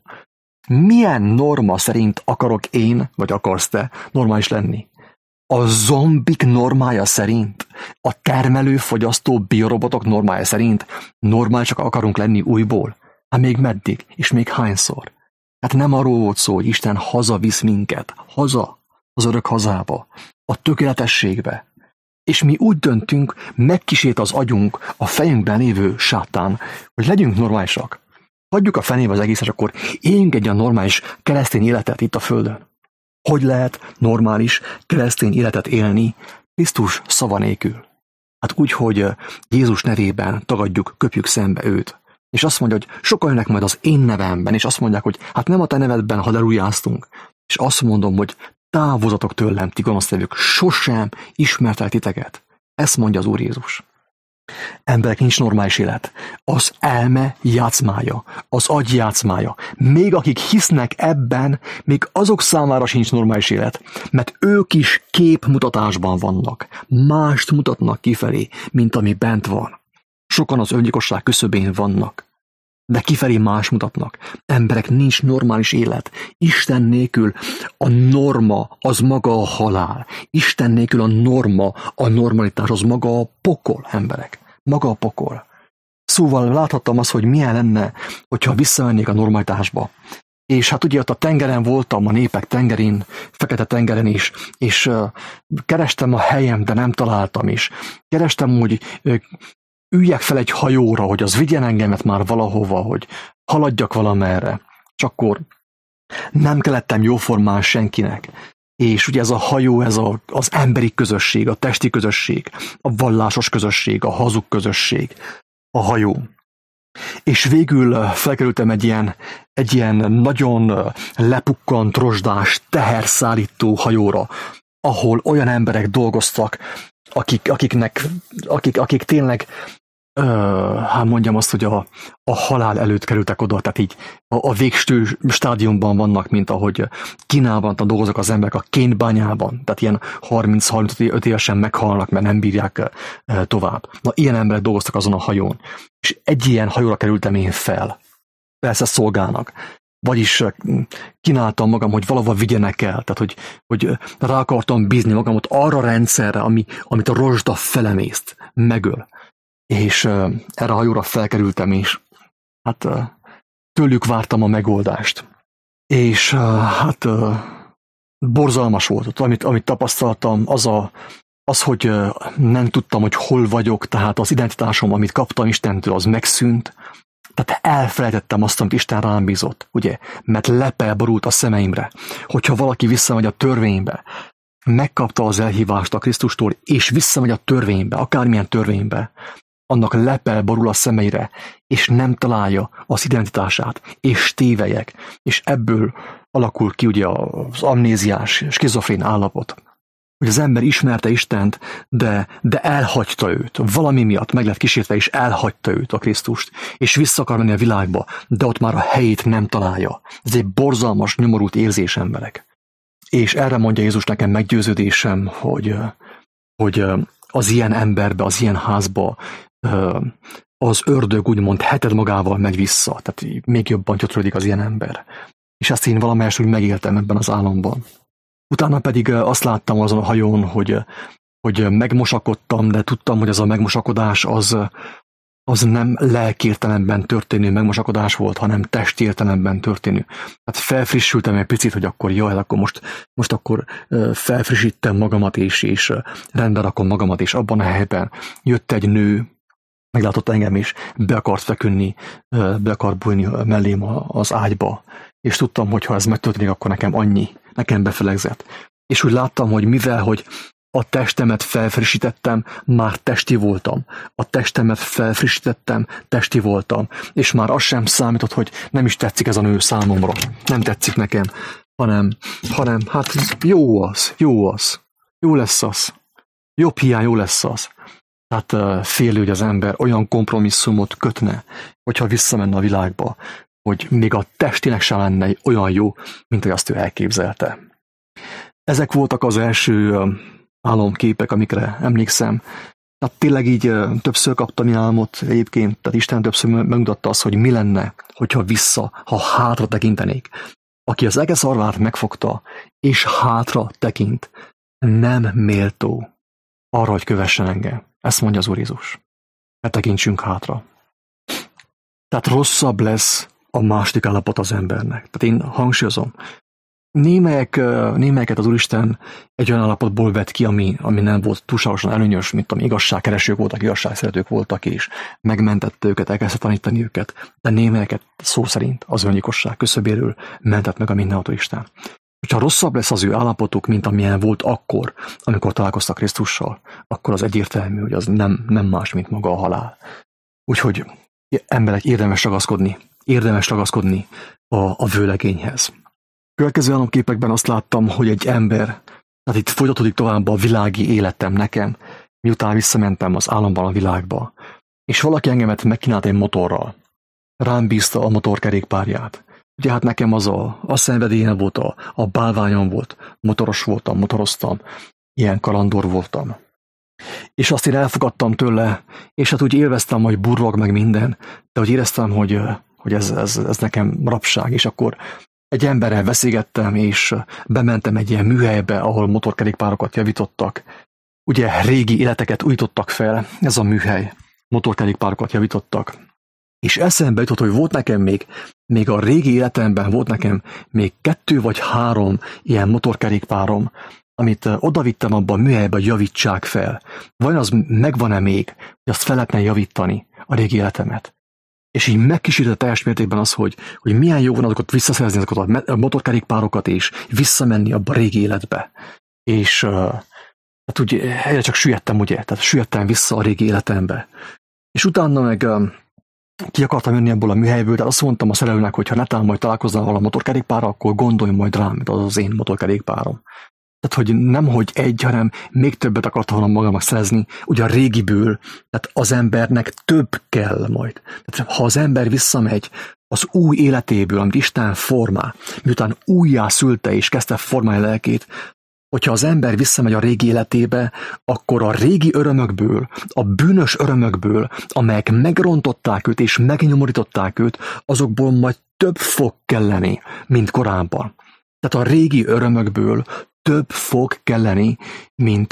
Milyen norma szerint akarok én, vagy akarsz te normális lenni? A zombik normája szerint, a termelő-fogyasztó biorobotok normája szerint normálisak akarunk lenni újból? Hát még meddig? És még hányszor? Hát nem arról volt szó, hogy Isten hazavisz minket, haza, az örök hazába, a tökéletességbe. És mi úgy döntünk, megkísért az agyunk, a fejünkben lévő sátán, hogy legyünk normálisak. Hagyjuk a fenébe az egészet, és akkor éljünk egy a normális keresztény életet itt a földön. Hogy lehet normális keresztény életet élni Krisztus szava nélkül? Hát úgy, hogy Jézus nevében tagadjuk, köpjük szembe őt. És azt mondja, hogy sokan jönnek majd az én nevemben, és azt mondják, hogy hát nem a te nevedben hallelujáztunk. És azt mondom, hogy távozatok tőlem, ti gonosztevők, sosem ismertelek titeket. Ezt mondja az Úr Jézus. Emberek, nincs normális élet. Az elme játszmája, az agy játszmája. Még akik hisznek ebben, még azok számára sincs normális élet, mert ők is képmutatásban vannak. Mást mutatnak kifelé, mint ami bent van. Sokan az öngyilkosság küszöbén vannak, de kifelé más mutatnak. Emberek, nincs normális élet. Isten nélkül a norma az maga a halál. Isten nélkül a norma, a normalitás az maga a pokol, emberek. Maga a pokol. Szóval láthattam azt, hogy milyen lenne, hogyha visszamennék a normalitásba. És hát ugye ott a tengeren voltam, a népek tengerén, fekete tengeren is, és uh, kerestem a helyem, de nem találtam is. Kerestem, hogy uh, üljek fel egy hajóra, hogy az vigyen engemet már valahova, hogy haladjak valamerre. És akkor nem kellettem jóformán senkinek. És ugye ez a hajó, ez a, az emberi közösség, a testi közösség, a vallásos közösség, a hazug közösség, a hajó. És végül felkerültem egy ilyen, egy ilyen nagyon lepukkant, rozsdás, teherszállító hajóra, ahol olyan emberek dolgoztak, akik, akiknek, akik, akik tényleg, uh, hát mondjam azt, hogy a, a halál előtt kerültek oda, tehát így a, a végső stádiumban vannak, mint ahogy Kínában dolgoznak az emberek a kénbányában, tehát ilyen harminc-harmincöt évesen meghalnak, mert nem bírják uh, tovább. Na, ilyen emberek dolgoztak azon a hajón, és egy ilyen hajóra kerültem én fel. Persze szolgálnak. Vagyis kínáltam magam, hogy valahol vigyenek el, tehát hogy, hogy rá akartam bízni magamot arra a rendszerre, ami, amit a rozsda felemészt, megöl. És uh, erre a hajóra felkerültem, és hát uh, tőlük vártam a megoldást. És uh, hát uh, borzalmas volt. Amit, amit tapasztaltam, az, a, az hogy uh, nem tudtam, hogy hol vagyok, tehát az identitásom, amit kaptam Istentől, az megszűnt. Tehát elfelejtettem azt, amit Isten rám bízott, ugye? Mert lepel borult a szemeimre. Hogyha valaki visszamegy a törvénybe, megkapta az elhívást a Krisztustól, és visszamegy a törvénybe, akármilyen törvénybe, annak lepel borul a szemeire, és nem találja az identitását, és tévelyek, és ebből alakul ki ugye az amnéziás, skizofrén állapot. Hogy az ember ismerte Istent, de, de elhagyta őt. Valami miatt meg lett kísértve, és elhagyta őt, a Krisztust. És vissza akar menni a világba, de ott már a helyét nem találja. Ez egy borzalmas, nyomorult érzés, emberek. És erre mondja Jézus nekem meggyőződésem, hogy, hogy az ilyen emberbe, az ilyen házba az ördög úgymond heted magával megy vissza. Tehát még jobban gyötrődik az ilyen ember. És ezt én valamelyest úgy megéltem ebben az álomban. Utána pedig azt láttam azon a hajón, hogy, hogy megmosakodtam, de tudtam, hogy ez a megmosakodás az, az nem lelkiértelemben történő megmosakodás volt, hanem testértelemben történő. Hát felfrissültem egy picit, hogy akkor jaj, akkor most, most akkor felfrissítem magamat, és, és rendbe rakom magamat, és abban a helyben jött egy nő, meglátott engem, és be akart feküdni, be akart bújni mellém az ágyba. És tudtam, hogy ha ez megtörténik, akkor nekem annyi, nekem befelegzett. És úgy láttam, hogy mivel, hogy A testemet felfrissítettem, már testi voltam. A testemet felfrissítettem, testi voltam. És már az sem számított, hogy nem is tetszik ez a nő számomra. Nem tetszik nekem, hanem, hanem hát jó az, jó az. Jó lesz az. Jobb hiány jó lesz az. Hát félő, hogy az ember olyan kompromisszumot kötne, hogyha visszamenne a világba, hogy még a testének sem lenne olyan jó, mint hogy azt ő elképzelte. Ezek voltak az első álomképek, amikre emlékszem. Tehát tényleg így többször kaptam álmot egyébként, tehát Isten többször megmutatta azt, hogy mi lenne, hogyha vissza, ha hátra tekintenék. Aki az ege szarvát megfogta, és hátra tekint, nem méltó arra, hogy kövessen engem. Ezt mondja az Úr Jézus. Ne tekintsünk hátra. Tehát rosszabb lesz a második állapot az embernek. Tehát én hangsúlyozom, némelyek, némelyeket az Úristen egy olyan állapotból vett ki, ami, ami nem volt túlságosan előnyös, mint ami igazságkeresők voltak, igazságszeretők voltak, és megmentette őket, elkezdte tanítani őket, de némelyeket szó szerint az öngyilkosság küszöbéről mentett meg a mindenható Isten. Hogyha rosszabb lesz az ő állapotuk, mint amilyen volt akkor, amikor találkoztak Krisztussal, akkor az egyértelmű, hogy az nem, nem más, mint maga a halál. Úgyhogy emberek, érdemes ragaszkodni, érdemes ragaszkodni a, a vőlegényhez. Következő álomképekben azt láttam, hogy egy ember, tehát itt folytatódik tovább a világi életem nekem, miután visszamentem az álomban a világba, és valaki engemet megkínált egy motorral. Rám bízta a motorkerékpárját. Ugye hát nekem az a, a szenvedélyem volt, a, a bálványom volt, motoros voltam, motoroztam, ilyen kalandor voltam. És azt én elfogadtam tőle, és hát úgy élveztem, hogy burrog meg minden, de hogy éreztem, hogy, hogy ez, ez, ez nekem rabság, és akkor egy emberrel beszélgettem, és bementem egy ilyen műhelybe, ahol motorkerékpárokat javítottak. Ugye régi életeket újítottak fel, ez a műhely, motorkerékpárokat javítottak. És eszembe jutott, hogy volt nekem még, még a régi életemben volt nekem még kettő vagy három ilyen motorkerékpárom, amit odavittem abba a műhelybe, hogy javítsák fel. Vajon az megvan-e még, hogy azt fel lehetne javítani, a régi életemet? És így megkísértett teljes mértékben az, hogy, hogy milyen jó van azokat visszaszerezni, azokat a motorkerékpárokat, és visszamenni abba a régi életbe. És uh, hát úgy egyre csak süllyedtem, ugye, tehát süllyedtem vissza a régi életembe. És utána meg uh, ki akartam jönni ebből a műhelyből, de azt mondtam a szerelőnek, hogy ha netán majd találkozzam valami motorkerékpárral, akkor gondolj majd rám, mint az az én motorkerékpárom. Tehát, hogy nem, hogy egy, hanem még többet akartam volna magamnak szerezni, ugye a régiből, tehát az embernek több kell majd. Tehát, ha az ember visszamegy az új életéből, amit Isten formál, miután újjá szülte és kezdte formálni a lelkét, hogyha az ember visszamegy a régi életébe, akkor a régi örömökből, a bűnös örömökből, amelyek megrontották őt és megnyomorították őt, azokból majd több fog kelleni, mint korábban. Tehát a régi örömökből több fog kelleni, mint,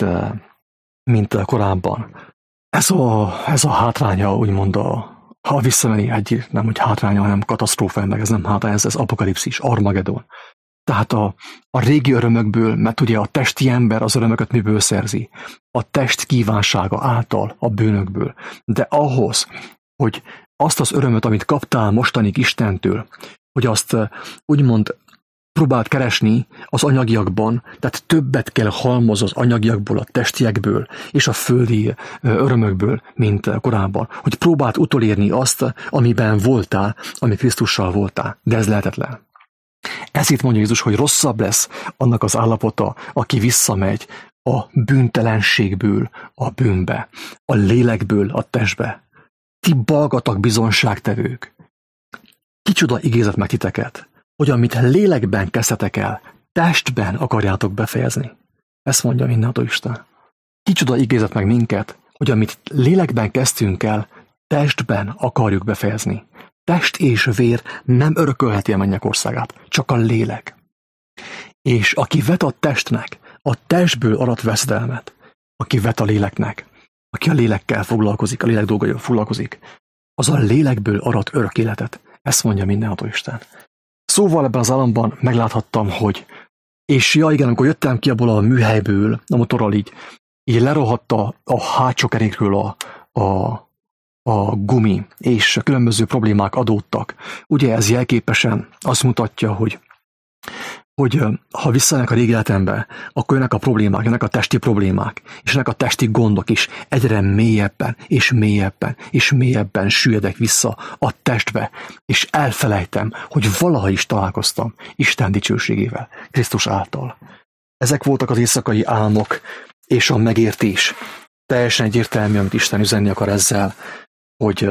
mint korábban. Ez a, ez a hátránya, úgymond, a, ha visszameni egy, nem hogy hátránya, hanem katasztrófa, meg ez nem hátrány, ez, ez apokalipszis, Armagedon. Tehát a, a régi örömökből, mert ugye a testi ember az örömöket miből szerzi? A test kívánsága által, a bűnökből. De ahhoz, hogy azt az örömöt, amit kaptál mostanig Istentől, hogy azt úgymond próbált keresni az anyagiakban, tehát többet kell halmoz az anyagiakból, a testiekből és a földi örömökből, mint korábban. Hogy próbált utolérni azt, amiben voltál, ami Krisztussal voltál. De ez lehetetlen. Ezért mondja Jézus, hogy rosszabb lesz annak az állapota, aki visszamegy a bűntelenségből a bűnbe, a lélekből a testbe. Ti balgatak bizonságtevők! Kicsoda igézet meg titeket, hogy amit lélekben kezdtetek el, testben akarjátok befejezni. Ezt mondja mindenható Isten. Kicsoda igézet meg minket, hogy amit lélekben kezdtünk el, testben akarjuk befejezni. Test és vér nem örökölheti a mennyek országát, csak a lélek. És aki vet a testnek, a testből arat veszedelmet. Aki vet a léleknek, aki a lélekkel foglalkozik, a lélek dolgaival foglalkozik, az a lélekből arat örök életet. Ezt mondja mindenható Isten. Szóval ebben az államban megláthattam, hogy és ja igen, amikor jöttem ki abból a műhelyből, a motorral így, így lerohadt a, a hátsó kerékről a, a, a gumi, és különböző problémák adódtak. Ugye ez jelképesen azt mutatja, hogy hogy ha visszajönnek a régi életembe, akkor jönnek a problémák, jönnek a testi problémák, és jönnek a testi gondok is. Egyre mélyebben, és mélyebben, és mélyebben süllyedek vissza a testbe, és elfelejtem, hogy valaha is találkoztam Isten dicsőségével, Krisztus által. Ezek voltak az éjszakai álmok, és a megértés. Teljesen egyértelmű, amit Isten üzenni akar ezzel, hogy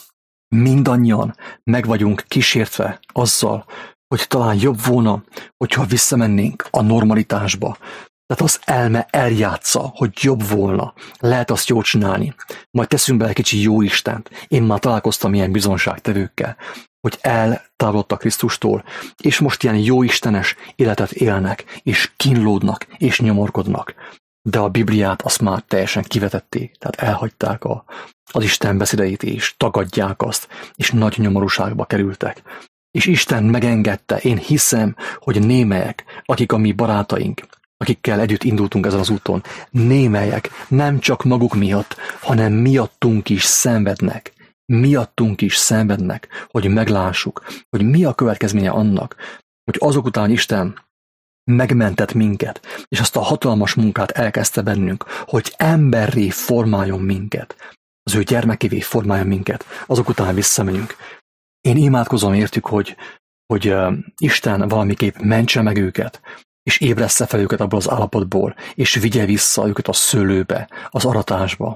mindannyian meg vagyunk kísértve azzal, hogy talán jobb volna, hogyha visszamennénk a normalitásba. Tehát az elme eljátsza, hogy jobb volna, lehet azt jól csinálni. Majd teszünk bele egy kicsi jó Istent. Én már találkoztam ilyen bizonságtevőkkel, hogy eltávolodtak Krisztustól, és most ilyen jó istenes életet élnek, és kínlódnak, és nyomorkodnak. De a Bibliát azt már teljesen kivetették, tehát elhagyták a, az Isten beszédeit, és tagadják azt, és nagy nyomorúságba kerültek. És Isten megengedte, én hiszem, hogy némelyek, akik a mi barátaink, akikkel együtt indultunk ezen az úton, némelyek nem csak maguk miatt, hanem miattunk is szenvednek. Miattunk is szenvednek, hogy meglássuk, hogy mi a következménye annak, hogy azok után Isten megmentett minket, és azt a hatalmas munkát elkezdte bennünk, hogy emberré formáljon minket, az ő gyermekévé formáljon minket, azok után visszamegyünk. Én imádkozom értük, hogy, hogy uh, Isten valamiképp mentse meg őket, és ébressze fel őket abból az állapotból, és vigye vissza őket a szőlőbe, az aratásba.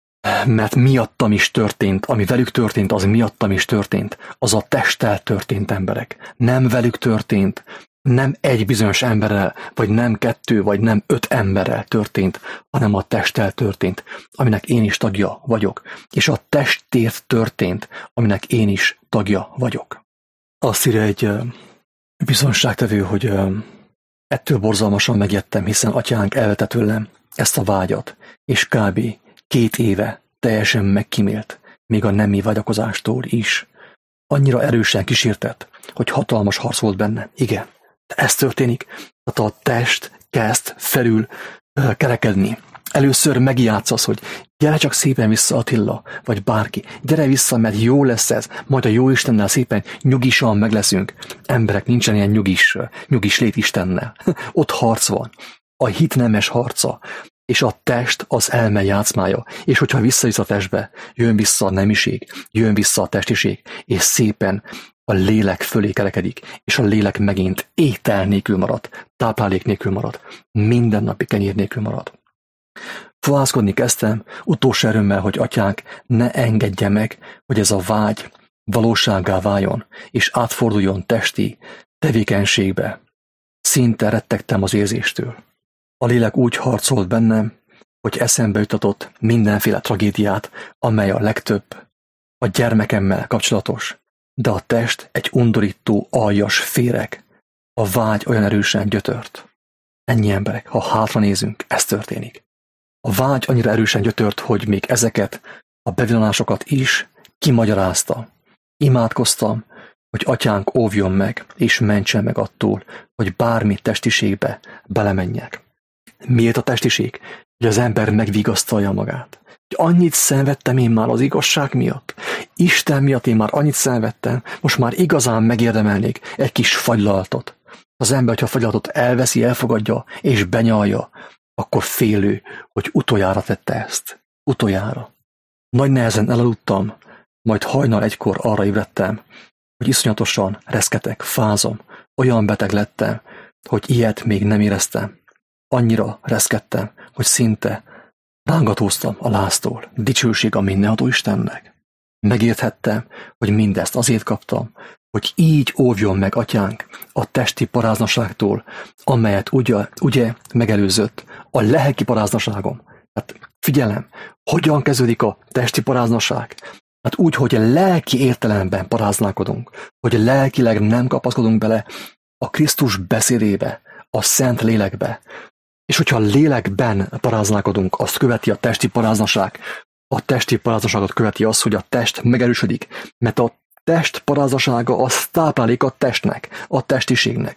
Mert miattam is történt, ami velük történt, az miattam is történt, az a testtel történt emberek. Nem velük történt, nem egy bizonyos emberrel, vagy nem kettő, vagy nem öt emberrel történt, hanem a testtel történt, aminek én is tagja vagyok. És a testért történt, aminek én is tagja vagyok. Azt írja egy uh, bizonságtevő, hogy uh, ettől borzalmasan megijedtem, hiszen atyánk elvette tőlem ezt a vágyat, és kb. Két éve teljesen megkímélt, még a nemi vágyakozástól is. Annyira erősen kísértett, hogy hatalmas harc volt benne. Igen, de ez történik. Tehát a test kezd felül uh, kerekedni. Először megjátszasz, hogy gyere csak szépen vissza Attila, vagy bárki. Gyere vissza, mert jó lesz ez. Majd a jó Istennel szépen nyugisan meg leszünk. Emberek, nincsen ilyen nyugis, nyugis lét Istennel. Ott harc van. A hit nemes harca. És a test az elme játszmája. És hogyha visszajössz a testbe, jön vissza a nemiség, jön vissza a testiség, és szépen a lélek fölé kerekedik, és a lélek megint étel nélkül marad, táplálék nélkül marad, mindennapi kenyér nélkül marad. Fohászkodni kezdtem, utolsó erőmmel, hogy atyánk ne engedje meg, hogy ez a vágy valósággá váljon, és átforduljon testi tevékenységbe. Szinte rettegtem az érzéstől. A lélek úgy harcolt bennem, hogy eszembe jutatott mindenféle tragédiát, amely a legtöbb a gyermekemmel kapcsolatos, de a test egy undorító, aljas féreg. A vágy olyan erősen gyötört. Ennyi emberek, ha hátra nézünk, ez történik. A vágy annyira erősen gyötört, hogy még ezeket a bevillanásokat is kimagyarázta. Imádkoztam, hogy atyánk óvjon meg, és mentsen meg attól, hogy bármi testiségbe belemenjek. Miért a testiség? Hogy az ember megvigasztalja magát. Hogy annyit szenvedtem én már az igazság miatt. Isten miatt én már annyit szenvedtem, most már igazán megérdemelnék egy kis fagylaltot. Az ember, hogyha a fagylaltot elveszi, elfogadja, és benyalja, akkor félő, hogy utoljára tette ezt. Utoljára. Nagy nehezen elaludtam, majd hajnal egykor arra ébredtem, hogy iszonyatosan reszketek, fázom. Olyan beteg lettem, hogy ilyet még nem éreztem. Annyira reszkedtem, hogy szinte rángatóztam a láztól. Dicsőség a mindenható Istennek. Megérthettem, hogy mindezt azért kaptam, hogy így óvjon meg atyánk a testi paráznaságtól, amelyet ugye, ugye megelőzött a lelki paráznaságom. Hát figyelem, hogyan kezdődik a testi paráznaság? Hát úgy, hogy lelki értelemben paráználkodunk, hogy lelkileg nem kapaszkodunk bele a Krisztus beszédébe, a Szent Lélekbe. És hogyha lélekben paráználkodunk, azt követi a testi paráznaság. A testi paráznaságot követi az, hogy a test megerősödik, mert a test paráznasága az táplálék a testnek, a testiségnek.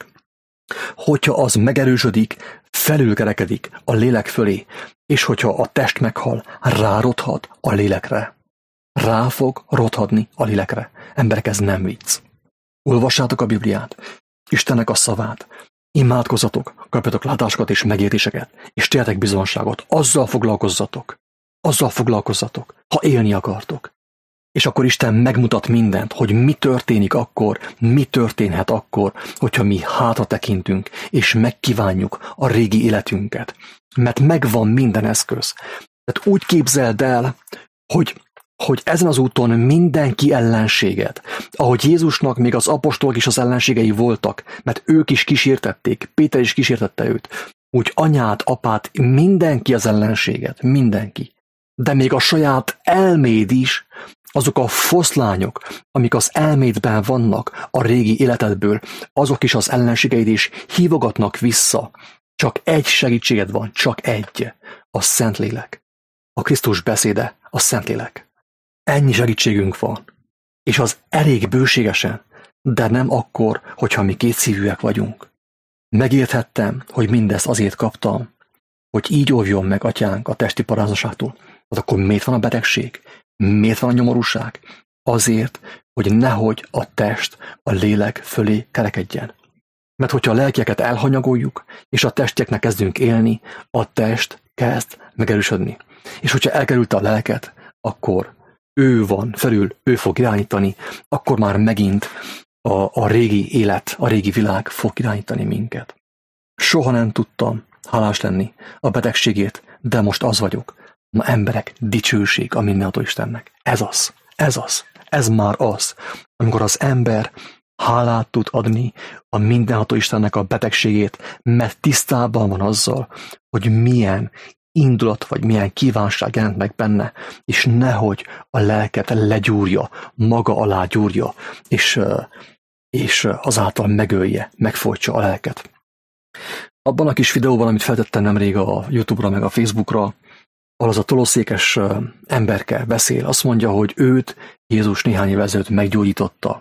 Hogyha az megerősödik, felülkerekedik a lélek fölé, és hogyha a test meghal, rárothat a lélekre. Rá fog rothadni a lélekre. Emberek, ez nem vicc. Olvassátok a Bibliát, Istennek a szavát. Imádkozzatok, kapjatok látásokat és megértéseket, és térjetek bizonságot. Azzal foglalkozzatok. Azzal foglalkozzatok, ha élni akartok. És akkor Isten megmutat mindent, hogy mi történik akkor, mi történhet akkor, hogyha mi hátra tekintünk, és megkívánjuk a régi életünket. Mert megvan minden eszköz. Tehát úgy képzeld el, hogy, hogy ezen az úton mindenki ellenséged. Ahogy Jézusnak még az apostolok is az ellenségei voltak, mert ők is kísértették, Péter is kísértette őt. Úgy anyád, apád, mindenki az ellenséged, mindenki. De még a saját elméd is, azok a foszlányok, amik az elmédben vannak a régi életedből, azok is az ellenségeid is hívogatnak vissza. Csak egy segítséged van, csak egy, a Szentlélek. A Krisztus beszéde, a Szentlélek. Ennyi segítségünk van. És az elég bőségesen, de nem akkor, hogyha mi kétszívűek vagyunk. Megérthettem, hogy mindezt azért kaptam, hogy így óvjon meg atyánk a testi paráznaságtól. Hát akkor miért van a betegség? Miért van a nyomorúság? Azért, hogy nehogy a test a lélek fölé kerekedjen. Mert hogyha a lelkieket elhanyagoljuk, és a testieknek kezdünk élni, a test kezd megerősödni. És hogyha elkerülte a lelket, akkor ő van felül, ő fog irányítani, akkor már megint a, a régi élet, a régi világ fog irányítani minket. Soha nem tudtam hálás lenni a betegségét, de most az vagyok. Ma emberek, dicsőség a mindenható Istennek. Ez az, ez az, ez már az, amikor az ember hálát tud adni a mindenható Istennek a betegségét, mert tisztában van azzal, hogy milyen indulat vagy milyen kívánság jelent meg benne, és nehogy a lelket legyúrja, maga alá gyúrja, és, és azáltal megölje, megfojtsa a lelket. Abban a kis videóban, amit feltettem nemrég a YouTube-ra meg a Facebookra, ahol az a tolószékes emberke beszél, azt mondja, hogy őt Jézus néhány évvel ezelőtt meggyógyította.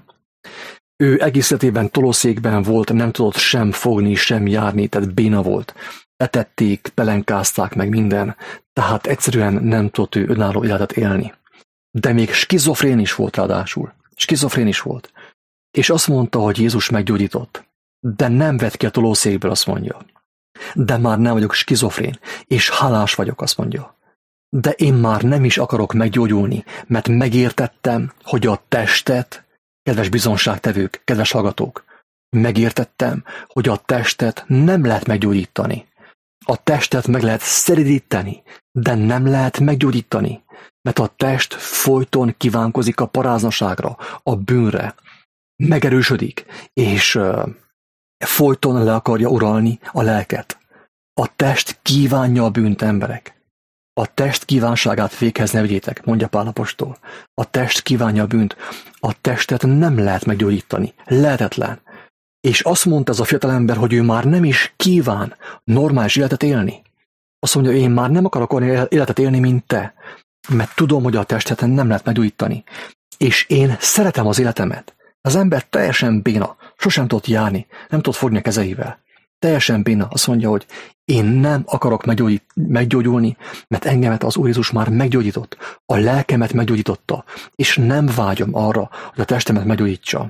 Ő egész életében tolószékben volt, nem tudott sem fogni, sem járni, tehát béna volt. Etették, pelenkázták meg minden, tehát egyszerűen nem tudott ő önálló életet élni. De még skizofrén is volt ráadásul. Skizofrén is volt. És azt mondta, hogy Jézus meggyógyított. De nem vett ki a tolószékből, azt mondja. De már nem vagyok skizofrén, és hálás vagyok, azt mondja. De én már nem is akarok meggyógyulni, mert megértettem, hogy a testet, kedves bizonságtevők, kedves hallgatók, megértettem, hogy a testet nem lehet meggyógyítani. A testet meg lehet szeridíteni, de nem lehet meggyógyítani, mert a test folyton kívánkozik a paráznaságra, a bűnre, megerősödik, és uh, folyton le akarja uralni a lelket. A test kívánja a bűnt, emberek. A test kívánságát véghez ne vigyétek, mondja Pál apostol. A test kívánja a bűnt. A testet nem lehet meggyógyítani. Lehetetlen. És azt mondta ez a fiatalember, hogy ő már nem is kíván normális életet élni. Azt mondja, én már nem akarok olyan életet élni, mint te, mert tudom, hogy a testet nem lehet meggyógyítani. És én szeretem az életemet. Az ember teljesen béna, sosem tudott járni, nem tudott fogni a kezeivel. Teljesen béna, azt mondja, hogy én nem akarok meggyógyulni, mert engemet az Úr Jézus már meggyógyított, a lelkemet meggyógyította, és nem vágyom arra, hogy a testemet meggyógyítsa.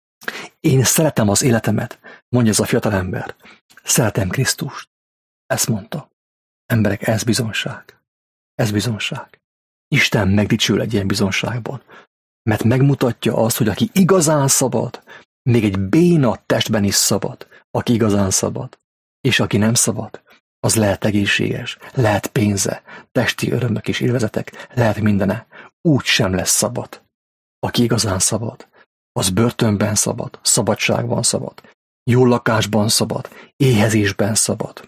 Én szeretem az életemet, mondja ez a fiatalember. Szeretem Krisztust. Ezt mondta. Emberek, ez bizonság. Ez bizonság. Isten megdicsül egy ilyen bizonságban. Mert megmutatja azt, hogy aki igazán szabad, még egy béna testben is szabad, aki igazán szabad. És aki nem szabad, az lehet egészséges, lehet pénze, testi örömök és élvezetek, lehet mindene, úgy sem lesz szabad. Aki igazán szabad, az börtönben szabad, szabadságban szabad, jó lakásban szabad, éhezésben szabad,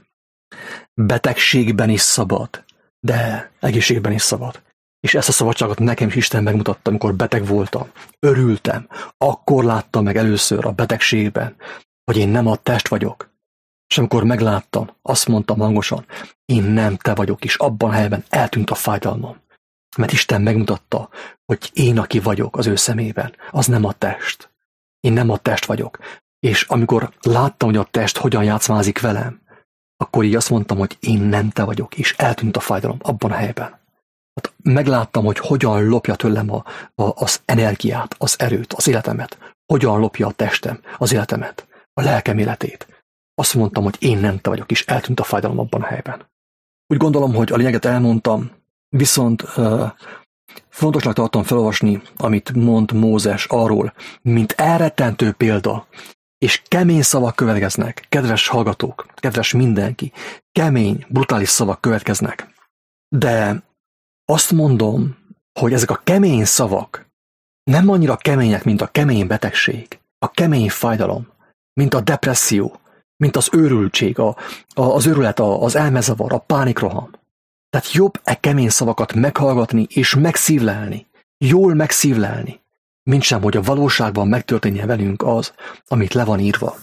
betegségben is szabad, de egészségben is szabad. És ezt a szabadságot nekem is Isten megmutatta, amikor beteg voltam. Örültem, akkor láttam meg először a betegségben, hogy én nem a test vagyok. És amikor megláttam, azt mondtam hangosan, én nem te vagyok, és abban a helyben eltűnt a fájdalmam. Mert Isten megmutatta, hogy én, aki vagyok az ő szemében, az nem a test. Én nem a test vagyok. És amikor láttam, hogy a test hogyan játszmázik velem, akkor így azt mondtam, hogy én nem te vagyok, és eltűnt a fájdalom abban a helyben. Hát megláttam, hogy hogyan lopja tőlem a, a, az energiát, az erőt, az életemet. Hogyan lopja a testem az életemet, a lelkem életét. Azt mondtam, hogy én nem te vagyok, és eltűnt a fájdalom abban a helyben. Úgy gondolom, hogy a lényeget elmondtam, viszont uh, fontosnak tartom felolvasni, amit mond Mózes arról, mint elrettentő példa, és kemény szavak következnek, kedves hallgatók, kedves mindenki, kemény, brutális szavak következnek. De azt mondom, hogy ezek a kemény szavak nem annyira kemények, mint a kemény betegség, a kemény fájdalom, mint a depresszió, mint az őrültség, a, a, az őrület, a, az elmezavar, a pánikroham. Tehát jobb e kemény szavakat meghallgatni és megszívlelni, jól megszívlelni, mint sem, hogy a valóságban megtörténjen velünk az, amit le van írva.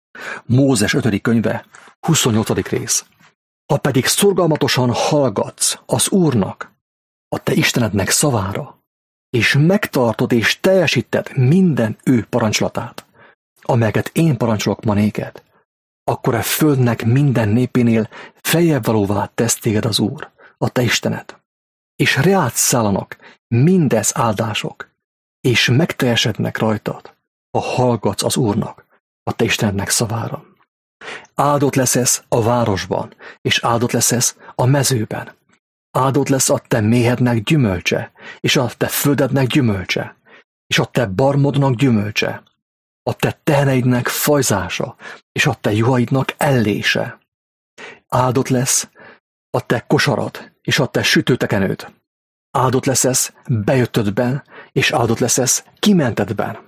Mózes ötödik könyve, huszonnyolcadik rész. Ha pedig szorgalmatosan hallgatsz az Úrnak, a te Istenednek szavára, és megtartod és teljesíted minden ő parancsolatát, amelyeket én parancsolok ma néked, akkor a földnek minden népénél feljebb valóvá tesz téged az Úr, a te Istened, és reád szállanak mindez áldások, és megteljesednek rajtad, ha hallgatsz az Úrnak, a te Istenednek szavára. Áldott lesz ez a városban, és áldott lesz ez a mezőben. Áldott lesz a te méhednek gyümölcse, és a te földednek gyümölcse, és a te barmodnak gyümölcse, a te teheneidnek fajzása, és a te juhaidnak ellése. Áldott lesz a te kosarad, és a te sütőtekenőd. Áldott lesz ez bejöttödben, és áldott lesz ez kimentedben.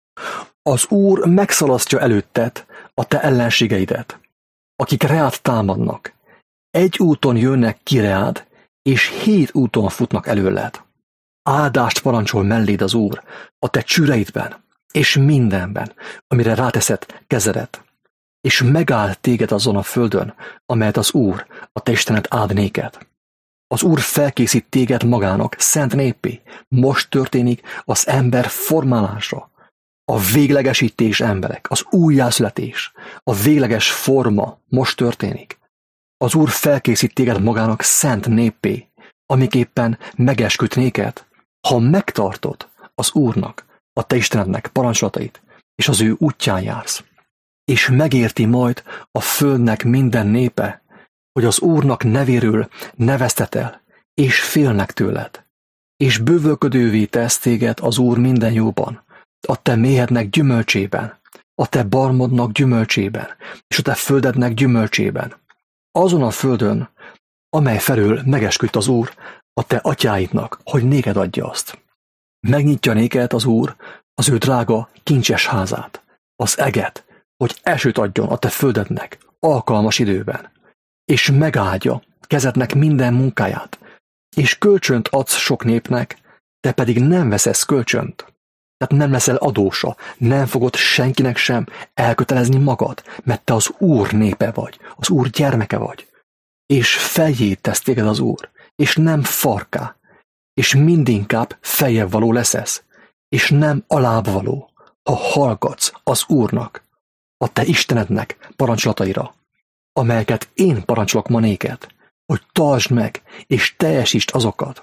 Az Úr megszalasztja előtted a te ellenségeidet, akik reád támadnak. Egy úton jönnek ki reád, és hét úton futnak előled. Áldást parancsol melléd az Úr a te csüreidben, és mindenben, amire ráteszed kezedet, és megáll téged azon a földön, amelyet az Úr, a te Istened áld néked. Az Úr felkészít téged magának szent néppé. Most történik az ember formálása, a véglegesítés emberek, az újjászületés, a végleges forma most történik. Az Úr felkészít téged magának szent néppé, amiképpen megesküdt néked, ha megtartod az Úrnak, a te Istenednek parancsolatait, és az ő útján jársz. És megérti majd a földnek minden népe, hogy az Úrnak nevéről neveztet el, és félnek tőled, és bővölködővé tesz téged az Úr minden jóban, a te méhednek gyümölcsében, a te barmodnak gyümölcsében, és a te földednek gyümölcsében. Azon a földön, amely felől megesküdt az Úr a te atyáidnak, hogy néked adja azt. Megnyitja néked az Úr az ő drága kincses házát, az eget, hogy esőt adjon a te földednek alkalmas időben, és megáldja kezednek minden munkáját, és kölcsönt adsz sok népnek, te pedig nem veszesz kölcsönt. Tehát nem leszel adósa, nem fogod senkinek sem elkötelezni magad, mert te az Úr népe vagy, az Úr gyermeke vagy. És fejét tesz téged az Úr, és nem farká, és mindinkább feljebb való leszesz, és nem alább való, ha hallgatsz az Úrnak, a te Istenednek parancsolataira, amelyeket én parancsolok ma néked, hogy tartsd meg, és teljesítsd azokat.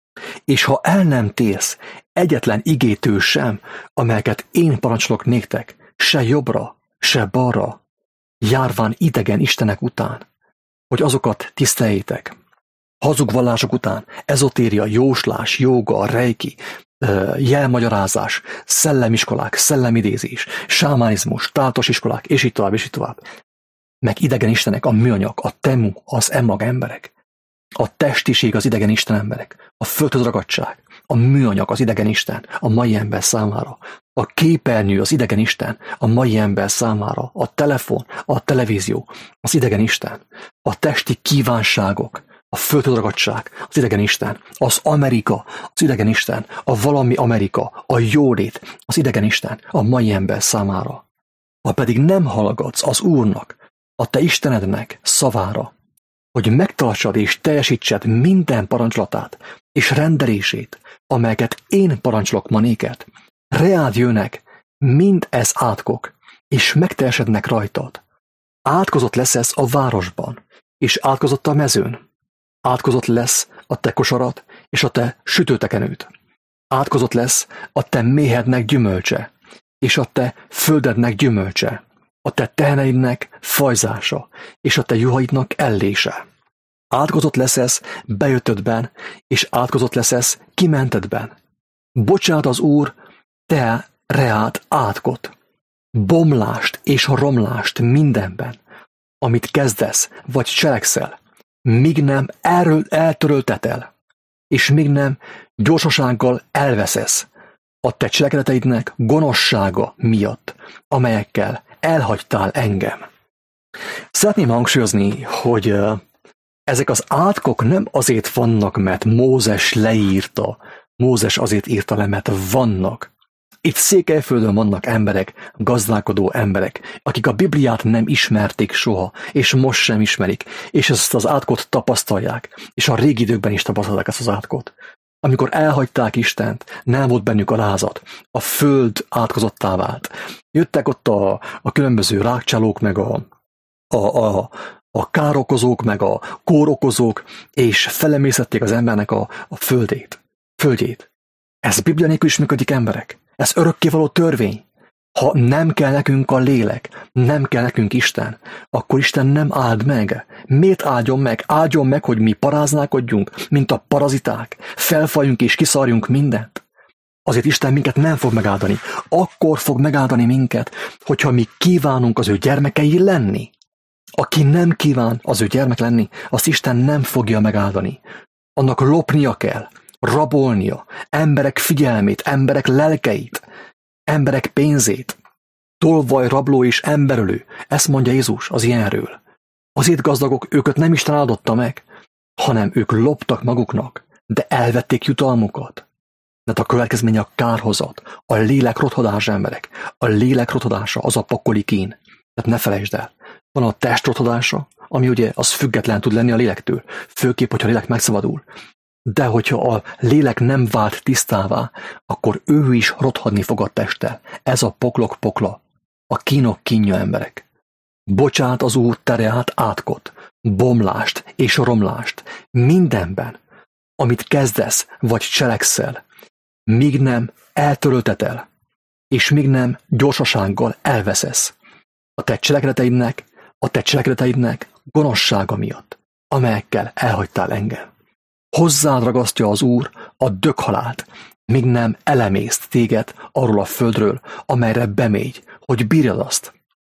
És ha el nem térsz egyetlen igétől sem, amelyeket én parancsolok néktek, se jobbra, se balra, járván idegen istenek után, hogy azokat tiszteljétek. Hazug vallások után, ezotéria, jóslás, jóga, reiki, jelmagyarázás, szellemiskolák, szellemidézés, sámánizmus, táltos iskolák, és így tovább, és így tovább. Meg idegen istenek, a műanyag, a temu, az emag emberek, a testiség az idegen isten emberek, a földhöz ragadtság, a műanyag az idegen isten a mai ember számára, a képernyő az idegen isten a mai ember számára, a telefon, a televízió az idegen isten, a testi kívánságok, a földhöz ragadtság az idegen isten, az Amerika az idegen isten, a valami Amerika, a jólét az idegen isten a mai ember számára. Ha pedig nem hallgatsz az Úrnak, a te Istenednek szavára, hogy megtartsad és teljesítsed minden parancsolatát és rendelését, amelyeket én parancsolok ma néked, reád jönnek mind ez átkok, és megteljesednek rajtad. Átkozott lesz ez a városban, és átkozott a mezőn. Átkozott lesz a te kosarat és a te sütőtekenőd. Átkozott lesz a te méhednek gyümölcse, és a te földednek gyümölcse. a te teheneidnek fajzása, és a te juhaidnak ellése. Átkozott leszesz bejöttedben, és átkozott leszesz kimentedben. Bocsánat az Úr, te reát átkot, bomlást és romlást mindenben, amit kezdesz vagy cselekszel, míg nem erről eltöröltetel, és míg nem gyorsasággal elveszesz a te cselekedeteidnek gonoszsága miatt, amelyekkel elhagytál engem. Szeretném hangsúlyozni, hogy ezek az átkok nem azért vannak, mert Mózes leírta, Mózes azért írta le, mert vannak. Itt Székelyföldön vannak emberek, gazdálkodó emberek, akik a Bibliát nem ismerték soha, és most sem ismerik, és ezt az átkot tapasztalják, és a régi időkben is tapasztalták ezt az átkot. Amikor elhagyták Istent, nem volt bennük alázat, a föld átkozottá vált. Jöttek ott a, a különböző rákcsálók, meg a, a, a, a károkozók, meg a kórokozók, és felemészették az embernek a, a földét, földjét. Ez Biblia nélkül is működik, emberek. Ez örökkévaló törvény. Ha nem kell nekünk a lélek, nem kell nekünk Isten, akkor Isten nem áld meg. Miért áldjon meg? Áldjon meg, hogy mi paráználkodjunk, mint a paraziták, felfaljunk és kiszarjunk mindent. Azért Isten minket nem fog megáldani. Akkor fog megáldani minket, hogyha mi kívánunk az ő gyermekei lenni. Aki nem kíván az ő gyermek lenni, azt Isten nem fogja megáldani. Annak lopnia kell, rabolnia, emberek figyelmét, emberek lelkeit, emberek pénzét. Tolvaj, rabló és emberölő, ezt mondja Jézus az ilyenről. Azért gazdagok, őket nem Isten áldotta meg, hanem ők loptak maguknak, de elvették jutalmukat. Mert a következménye a kárhozat, a lélek rothadása, emberek. A lélek rothadása az a pokoli kín. Tehát ne felejtsd el. Van a test rothadása, ami ugye az független tud lenni a lélektől, főképp, hogyha a lélek megszabadul. De hogyha a lélek nem vált tisztává, akkor ő is rothadni fog a testtel. Ez a poklok pokla, a kínok kínja, emberek. Bocsát az Úr tereát átkot, bomlást és romlást mindenben, amit kezdesz vagy cselekszel, míg nem eltöröltetel, és míg nem gyorsasággal elveszesz a te cselekedeteidnek, a te cselekedeteidnek gonoszsága miatt, amelyekkel elhagytál engem. Hozzád ragasztja az Úr a dökhalált, míg nem elemészt téged arról a földről, amelyre bemégy, hogy bírjad azt.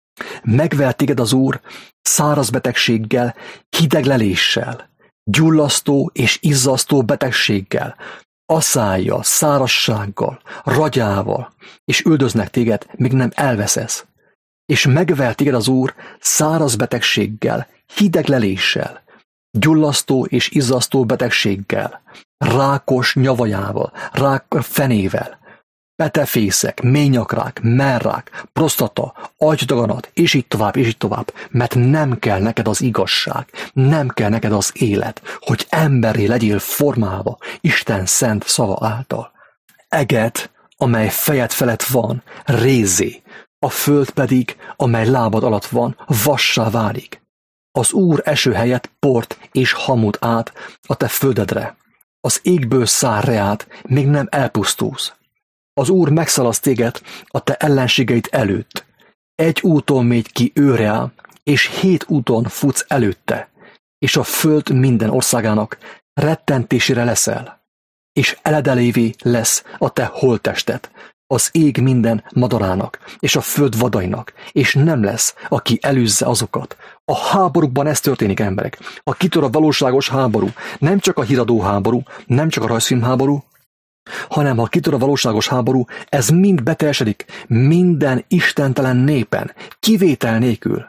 Megver téged az Úr száraz betegséggel, hidegleléssel, gyullasztó és izzasztó betegséggel, aszályjal, szárazsággal, ragyával, és üldöznek téged, míg nem elveszesz. És megver téged az Úr száraz betegséggel, hidegleléssel, gyullasztó és izzasztó betegséggel, rákos nyavajával, rák fenével, petefészek, ményakrák, merrák, prostata, agydaganat, és így tovább, és így tovább, mert nem kell neked az igazság, nem kell neked az élet, hogy emberré legyél formálva Isten szent szava által. Eget, amely fejed felett van, rézzé, a föld pedig, amely lábad alatt van, vassá válik. Az Úr eső helyett port és hamut át a te földedre. Az égből szár reát, még nem elpusztulsz. Az Úr megszalaszt téged a te ellenségeid előtt. Egy úton megy ki őre, és hét úton futsz előtte, és a föld minden országának rettentésére leszel, és eledelévé lesz a te holttested, az ég minden madarának, és a föld vadainak, és nem lesz, aki elűzze azokat. A háborúkban ez történik, emberek. A kitör a valóságos háború, nem csak a híradó háború, nem csak a rajzfilm háború, hanem ha kitör a valóságos háború, ez mind beteljesedik minden istentelen népen, kivétel nélkül.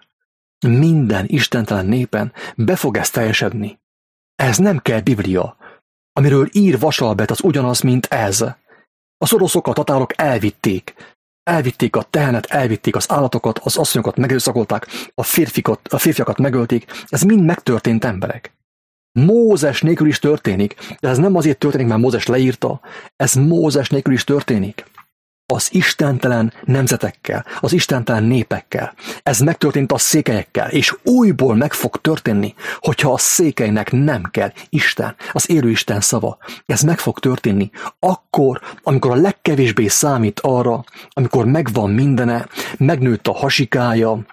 Minden istentelen népen be fog ez teljesedni. Ez nem kell Biblia. Amiről ír Vasalbert, az ugyanaz, mint ez. Az oroszokat, tatárok elvitték. Elvitték a tehenet, elvitték az állatokat, az asszonyokat megerőszakolták, a, férfikat, a férfiakat megölték. Ez mind megtörtént, emberek. Mózes nélkül is történik, de ez nem azért történik, mert Mózes leírta, ez Mózes nélkül is történik. az istentelen nemzetekkel, az istentelen népekkel. Ez megtörtént a székelyekkel, és újból meg fog történni, hogyha a székelynek nem kell Isten, az élő Isten szava. Ez meg fog történni akkor, amikor a legkevésbé számít arra, amikor megvan mindene, megnőtt a hasikája,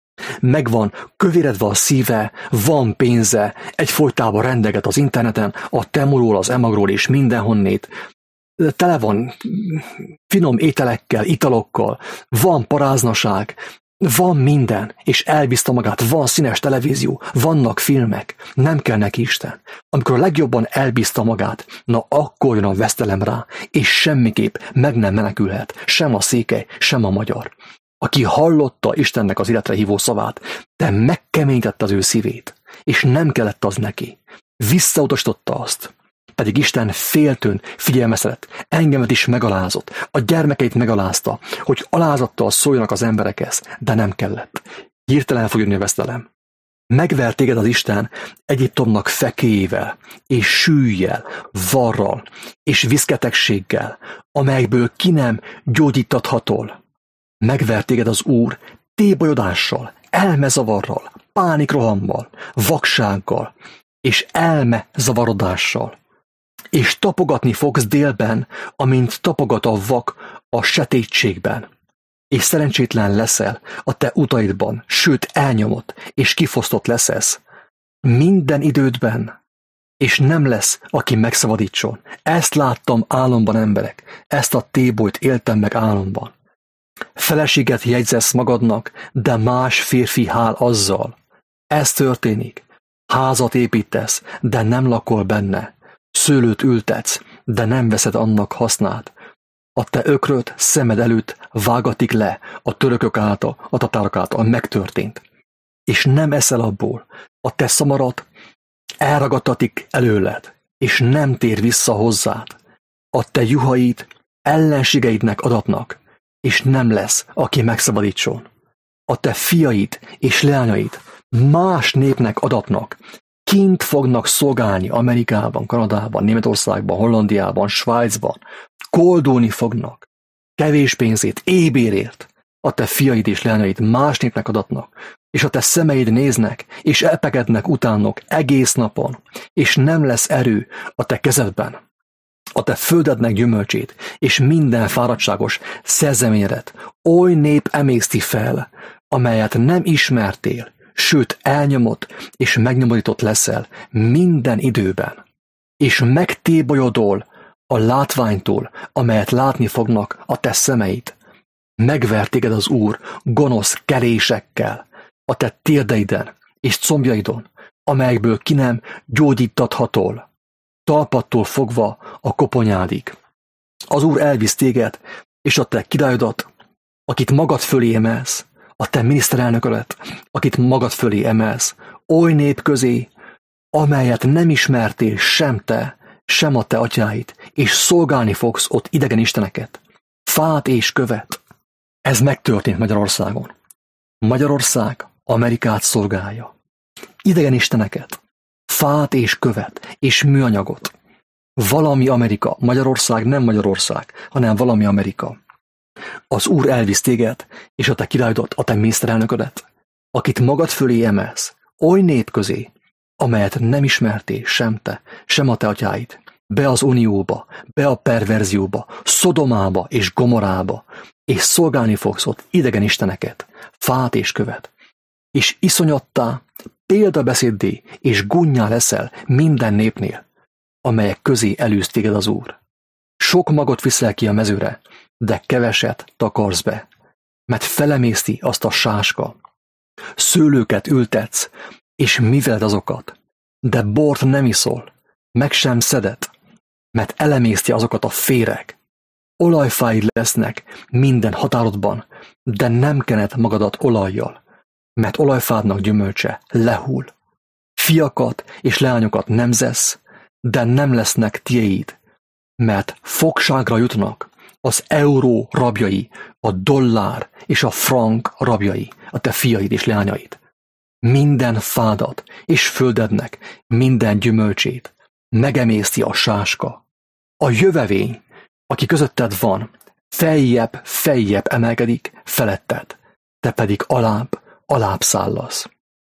megvan kövéredve a szíve, van pénze, egyfolytában rendeget az interneten, a Temuról, az Emagról és mindenhonnét, tele van finom ételekkel, italokkal, van paráznaság, van minden, és elbízta magát, van színes televízió, vannak filmek, nem kell neki Isten. Amikor a legjobban elbízta magát, na akkor jön a vesztelem rá, és semmiképp meg nem menekülhet, sem a székely, sem a magyar. Aki hallotta Istennek az életre hívó szavát, de megkeményítette az ő szívét, és nem kellett az neki. Visszautasította azt. Pedig Isten féltőn figyelmeztetett, engemet is megalázott, a gyermekeit megalázta, hogy alázattal szóljanak az emberekhez, de nem kellett. Hirtelen fog jönni a vesztelem. Megver téged az Isten Egyiptomnak fekéjével, és süllyel, varral, és viszketegséggel, amelyből ki nem gyógyítathatol. Megver téged az Úr tébolyodással, elmezavarral, pánikrohammal, vaksággal, és elmezavarodással. És tapogatni fogsz délben, amint tapogat a vak a sötétségben. És szerencsétlen leszel a te utaidban, sőt elnyomott, és kifosztott leszesz. Minden idődben, és nem lesz, aki megszabadítson. Ezt láttam álomban, emberek, ezt a tébolyt éltem meg álomban. Feleséget jegyzesz magadnak, de más férfi hál azzal. Ez történik. Házat építesz, de nem lakol benne. Szőlőt ültetsz, de nem veszed annak hasznát. A te ökröt szemed előtt vágatik le a törökök által, a tatárok által megtörtént. És nem eszel abból. A te szamarat elragadtatik előled, és nem tér vissza hozzád. A te juhait ellenségeidnek adatnak, és nem lesz, aki megszabadítson. A te fiaid és leányaid más népnek adatnak, kint fognak szolgálni Amerikában, Kanadában, Németországban, Hollandiában, Svájcban, koldulni fognak, kevés pénzét, ébérért. A te fiaid és leányaid más népnek adatnak, és a te szemeid néznek, és elpegednek utánok egész napon, és nem lesz erő a te kezedben. A te földednek gyümölcsét, és minden fáradtságos szerzeményedet oly nép emészti fel, amelyet nem ismertél, sőt elnyomott és megnyomorított leszel minden időben, és megtébolyodol a látványtól, amelyet látni fognak a te szemeid. Megver téged az Úr gonosz kerésekkel a te térdeiden és combjaidon, amelyekből ki nem gyógyítathatol, talpattól fogva a koponyádig. Az Úr elvisz téged, és a te királyodat, akit magad fölé emelsz, a te miniszterelnöködet, akit magad fölé emelsz, oly nép közé, amelyet nem ismertél sem te, sem a te atyáid, és szolgálni fogsz ott idegen isteneket, fát és követ. Ez megtörtént Magyarországon. Magyarország Amerikát szolgálja. Idegen isteneket, fát és követ, és műanyagot. Valami Amerika. Magyarország nem Magyarország, hanem valami Amerika. Az Úr elvisz téged, és a te királyodat, a te miniszterelnöködet, akit magad fölé emelsz, oly nép közé, amelyet nem ismertél sem te, sem a te atyáid, be az unióba, be a perverzióba, Szodomába és Gomorába, és szolgálni fogsz ott idegen isteneket, fát és követ, és iszonyattá, példabeszéddé és gunnyá leszel minden népnél, amelyek közé elűz téged az Úr. Sok magot viszel ki a mezőre, de keveset takarsz be, mert felemészti azt a sáska. Szőlőket ültetsz, és miveled azokat, de bort nem iszol, meg sem szeded, mert elemészti azokat a féreg. Olajfáid lesznek minden határodban, de nem kened magadat olajjal, mert olajfádnak gyümölcse lehull. Fiakat és leányokat nemzesz, de nem lesznek tiéd, mert fogságra jutnak az euró rabjai, a dollár és a frank rabjai, a te fiaid és leányaid. Minden fádat és földednek minden gyümölcsét megemészti a sáska. A jövevény, aki közötted van, feljebb, feljebb emelkedik feletted, te pedig alább, alább szállasz.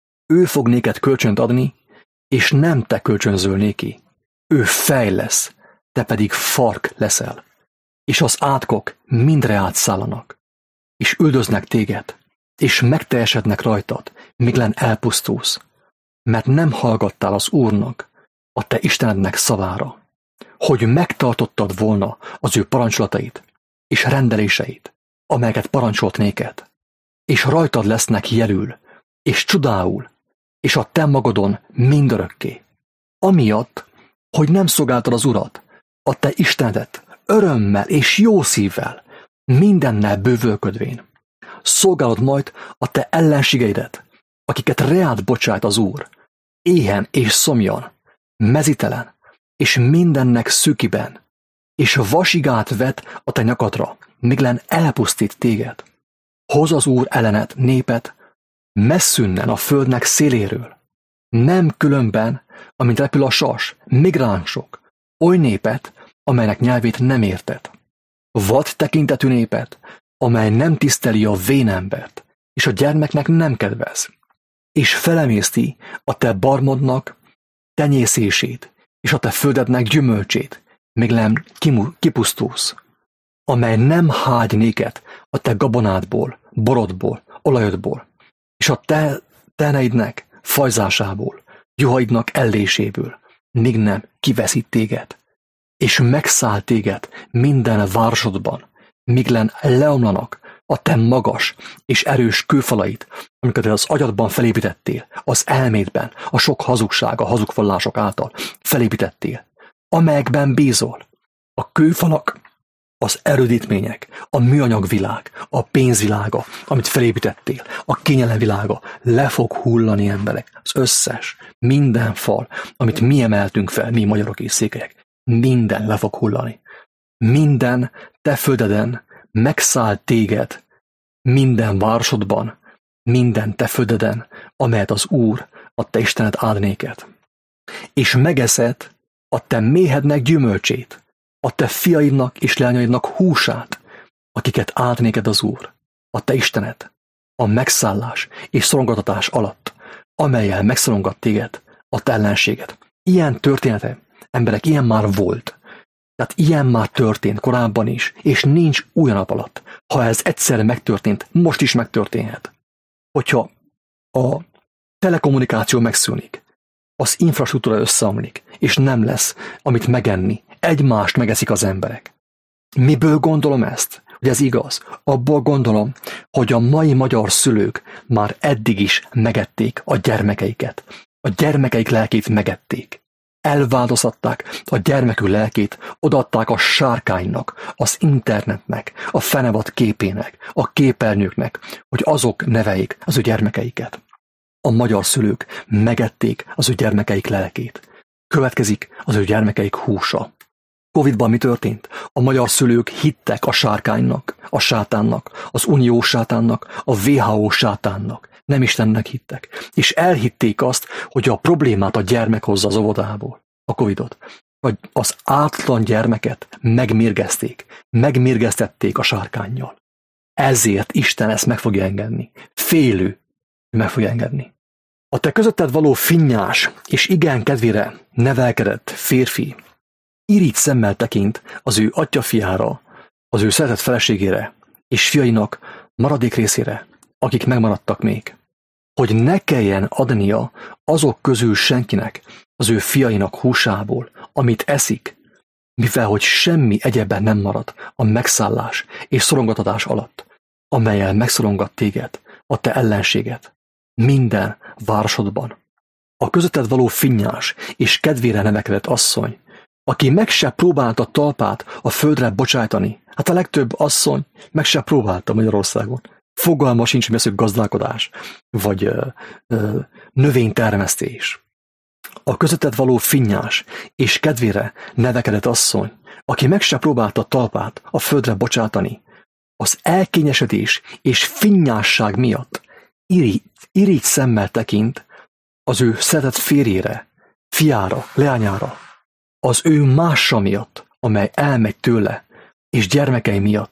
Ő fog néked kölcsönt adni, és nem te kölcsönzöl néki. Ő fej lesz, te pedig fark leszel. És az átkok mindre átszállanak, és üldöznek téged, és megteljesednek rajtad, míglen elpusztulsz, mert nem hallgattál az Úrnak, a te Istenednek szavára, hogy megtartottad volna az ő parancsolatait és rendeléseit, amelyeket parancsolt néked, és rajtad lesznek jelül, és csodául, és a te magadon mindörökké. Amiatt, hogy nem szolgáltad az Urat, a te Istenedet, örömmel és jó szívvel, mindennel bővölködvén. Szolgálod majd a te ellenségeidet, akiket reád bocsát az Úr, éhen és szomjan, mezitelen, és mindennek szűkiben, és vasigát vet a te nyakadra, míglen elpusztít téged. Hoz az Úr ellened népet, messzünnen a földnek széléről, nem különben, amint repül a sas, migránsok, oly népet, amelynek nyelvét nem érted. Vad tekintetű népet, amely nem tiszteli a vénembert, és a gyermeknek nem kedvez, és felemészti a te barmodnak tenyészését, és a te földednek gyümölcsét, még nem kipusztulsz, amely nem hágy néked a te gabonádból, borodból, olajodból, és a te teneidnek fajzásából, juhaidnak elléséből, míg nem kiveszít téged, és megszáll téged minden városodban, míglen leomlanak a te magas és erős kőfalait, amiket az agyadban felépítettél, az elmédben, a sok hazugság, a hazugvallások által felépítettél, amelyekben bízol. A kőfalak, az erődítmények, a műanyag világ, a pénzvilága, amit felépítettél, a kényelem világa, le fog hullani, emberek. Az összes, minden fal, amit mi emeltünk fel, mi magyarok és székelyek, minden le fog hullani. Minden te földeden megszáll téged, minden városodban, minden te földeden, amelyet az Úr, a te Istened áld néked. És megeszed a te méhednek gyümölcsét, a te fiaidnak és leányaidnak húsát, akiket áld néked az Úr, a te Istened, a megszállás és szorongatatás alatt, amellyel megszorongat téged, a te ellenséged. Ilyen története, emberek, ilyen már volt. Tehát ilyen már történt korábban is, és nincs új nap alatt. Ha ez egyszer megtörtént, most is megtörténhet. Hogyha a telekommunikáció megszűnik, az infrastruktúra összeomlik, és nem lesz, amit megenni, egymást megeszik az emberek. Miből gondolom ezt? Hogy ez igaz? Abból gondolom, hogy a mai magyar szülők már eddig is megették a gyermekeiket. A gyermekeik lelkét megették. Elváldoztatták a gyermekük lelkét, odaadták a sárkánynak, az internetnek, a fenevad képének, a képernyőknek, hogy azok neveljék az ő gyermekeiket. A magyar szülők megették az ő gyermekeik lelkét. Következik az ő gyermekeik húsa. Covidban mi történt? A magyar szülők hittek a sárkánynak, a sátánnak, az unió sátánnak, a vé há ó sátánnak. Nem Istennek hittek. És elhitték azt, hogy a problémát a gyermek hozza az óvodából, a Covidot. Vagy az átlan gyermeket megmérgezték, megmérgeztették a sárkánnyal. Ezért Isten ezt meg fogja engedni. Félő, meg fogja engedni. A te közötted való finnyás és igen kedvére nevelkedett férfi irigy szemmel tekint az ő atyafiára, az ő szeretett feleségére és fiainak maradék részére, akik megmaradtak még, hogy ne kelljen adnia azok közül senkinek az ő fiainak húsából, amit eszik, mivel hogy semmi egyebben nem marad a megszállás és szorongatatás alatt, amellyel megszorongat téged, a te ellenséget, minden városodban. A közötted való finnyás és kedvére nevekedett asszony, aki meg se próbálta talpát a földre bocsájtani, hát a legtöbb asszony meg se próbálta Magyarországon. Fogalma sincs, mi az, hogy gazdálkodás, vagy ö, ö, növénytermesztés. A közötted való finnyás és kedvére nevekedett asszony, aki meg se próbálta talpát a földre bocsátani, az elkényesedés és finnyásság miatt irigy, irigy szemmel tekint az ő szeretett férjére, fiára, leányára, az ő mása miatt, amely elmegy tőle, és gyermekei miatt,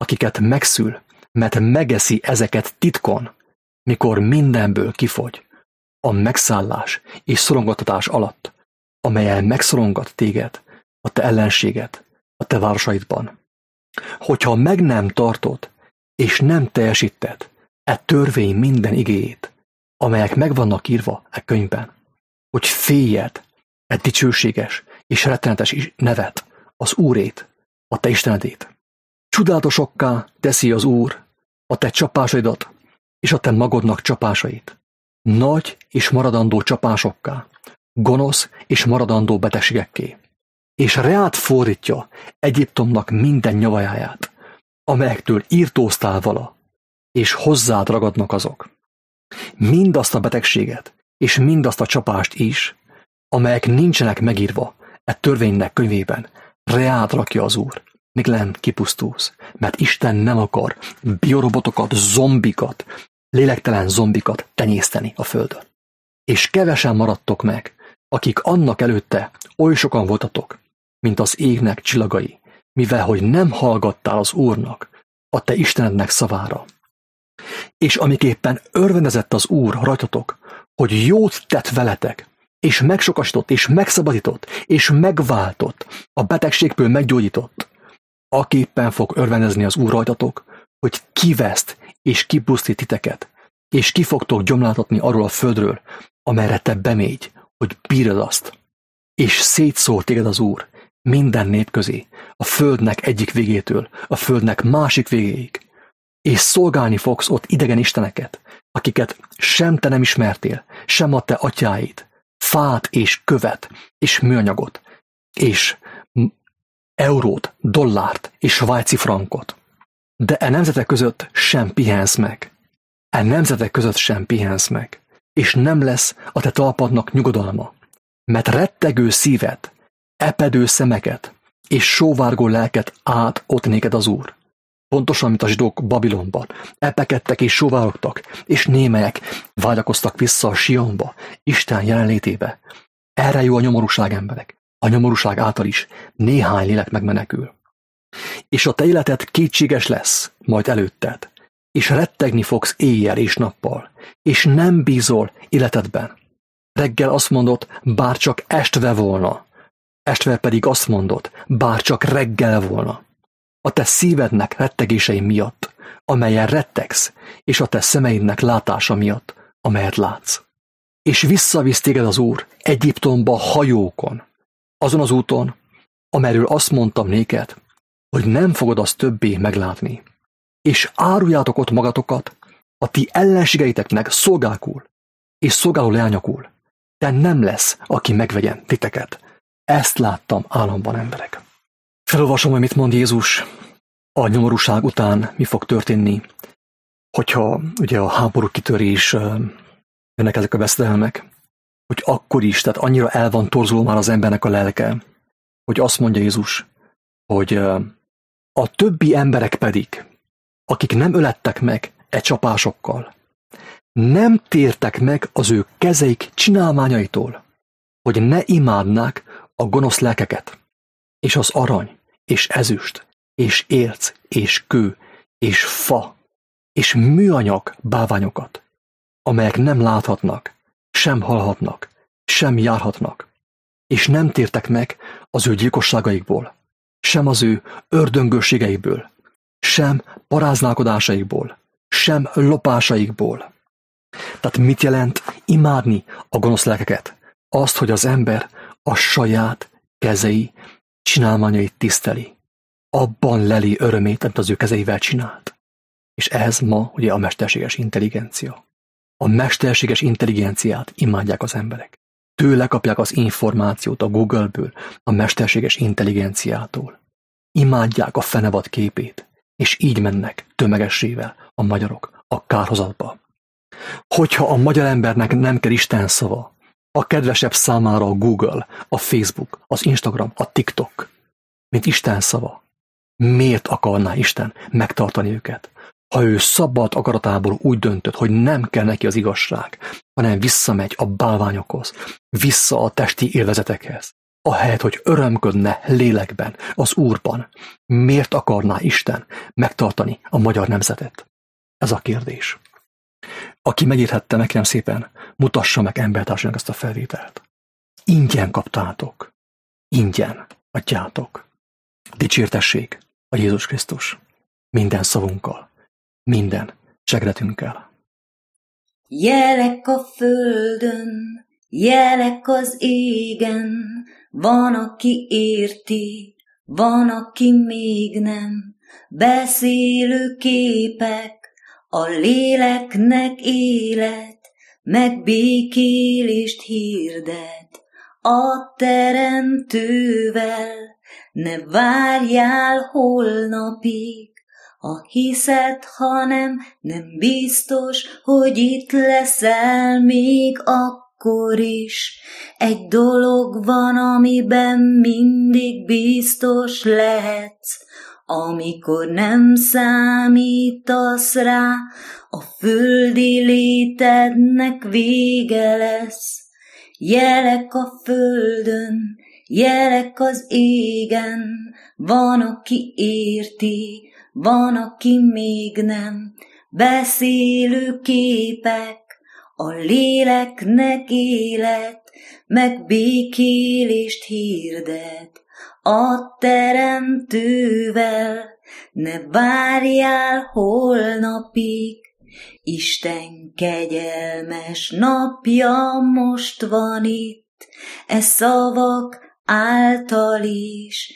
akiket megszül, mert megeszi ezeket titkon, mikor mindenből kifogy, a megszállás és szorongattatás alatt, amelyen megszorongat téged, a te ellenséget, a te városaidban. Hogyha meg nem tartod, és nem teljesíted e törvény minden igéjét, amelyek meg vannak írva e könyvben, hogy féljed e dicsőséges és rettenetes nevet, az Úrét, a te Istenedét. Csodálatosokká teszi az Úr a te csapásaidat és a te magodnak csapásait. Nagy és maradandó csapásokká, gonosz és maradandó betegségekké. És reát fordítja Egyiptomnak minden nyavajáját, amelyektől írtóztál vala, és hozzád ragadnak azok. Mindazt a betegséget, és mindazt a csapást is, amelyek nincsenek megírva e törvénynek könyvében, reád rakja az Úr, míg lent kipusztulsz, mert Isten nem akar biorobotokat, zombikat, lélektelen zombikat tenyészteni a földön. És kevesen maradtok meg, akik annak előtte oly sokan voltatok, mint az égnek csillagai, mivel hogy nem hallgattál az Úrnak, a te Istenednek szavára. És amiképpen örvendezett az Úr rajtatok, hogy jót tett veletek, és megsokasított, és megszabadított, és megváltott, a betegségből meggyógyított, aképpen fog örvendezni az Úr rajtatok, hogy kiveszt és kipusztít titeket, és ki fogtok gyomláltatni arról a földről, amelyre te bemégy, hogy bírd azt. És szétszór téged az Úr minden nép közé, a földnek egyik végétől, a földnek másik végéig, és szolgálni fogsz ott idegen isteneket, akiket sem te nem ismertél, sem a te atyáid, fát és követ, és műanyagot, és eurót, dollárt és svájci frankot. De e nemzetek között sem pihensz meg. E nemzetek között sem pihensz meg, és nem lesz a te talpadnak nyugodalma, mert rettegő szívet, epedő szemeket és sóvárgó lelket át ott néked az Úr. Pontosan, mint a zsidók Babilonban. Epekedtek és sóvárogtak, és némelyek vágyakoztak vissza a Sionba, Isten jelenlétébe. Erre jó a nyomorúság, emberek. A nyomorúság által is néhány lélek megmenekül. És a te életed kétséges lesz majd előtted, és rettegni fogsz éjjel és nappal, és nem bízol életedben. Reggel azt mondod, bár csak estve volna, estve pedig azt mondod, bár csak reggel volna. A te szívednek rettegései miatt, amelyen rettegsz, és a te szemeidnek látása miatt, amelyet látsz. És visszavisz téged az Úr Egyiptomba hajókon, azon az úton, amelyről azt mondtam néked, hogy nem fogod azt többé meglátni. És áruljátok ott magatokat a ti ellenségeiteknek szolgákul, és szolgáló leányokul. De nem lesz, aki megvegyen titeket. Ezt láttam álomban, emberek. Felolvasom, hogy mit mond Jézus a nyomorúság után, mi fog történni, hogyha ugye a háború kitörés, jönnek ezek a veszedelmek, hogy akkor is, tehát annyira el van torzuló már az embernek a lelke, hogy azt mondja Jézus, hogy a többi emberek pedig, akik nem ölettek meg e csapásokkal, nem tértek meg az ő kezeik csinálmányaitól, hogy ne imádnák a gonosz lelkeket, és az arany, és ezüst, és érc, és kő, és fa, és műanyag bálványokat, amelyek nem láthatnak, sem hallhatnak, sem járhatnak, és nem tértek meg az ő gyilkosságaikból, sem az ő ördöngőségeikből, sem paráználkodásaikból, sem lopásaikból. Tehát mit jelent imádni a gonosz lelkeket? Azt, hogy az ember a saját kezei csinálmányait tiszteli. Abban leli örömét, amit az ő kezeivel csinált. És ez ma ugye a mesterséges intelligencia. A mesterséges intelligenciát imádják az emberek. Tőle kapják az információt a Google-ből, a mesterséges intelligenciától. Imádják a fenevad képét, és így mennek tömegessével a magyarok a kárhozatba. Hogyha a magyar embernek nem kell Isten szava, a kedvesebb számára a Google, a Facebook, az Instagram, a TikTok, mint Isten szava, miért akarná Isten megtartani őket? Ha ő szabad akaratából úgy döntött, hogy nem kell neki az igazság, hanem visszamegy a bálványokhoz, vissza a testi élvezetekhez, Ahelyett, hogy örömködne lélekben, az Úrban, miért akarná Isten megtartani a magyar nemzetet? Ez a kérdés. Aki megérthette, nekem szépen mutassa meg embertársának ezt a felvételt. Ingyen kaptátok. Ingyen adjátok. Dicsértessék a Jézus Krisztus. Minden szavunkkal, minden cselekedetünkkel. Jelek a földön, jelek az égen, van, aki érti, van, aki még nem. Beszélő képek, a léleknek élet, megbékélést hirdet a Teremtővel. Ne várjál holnapig, ha hiszed, hanem nem biztos, hogy itt leszel még akkor is. Egy dolog van, amiben mindig biztos lehetsz, amikor nem számítasz rá, a földi létednek vége lesz. Jelek a földön, jelek az égen, van, aki érti, van, aki még nem. Beszélő képek, a léleknek élet, megbékélést hirdet a Teremtővel. Ne várjál holnapig, Isten kegyelmes napja most van itt, e szavak által is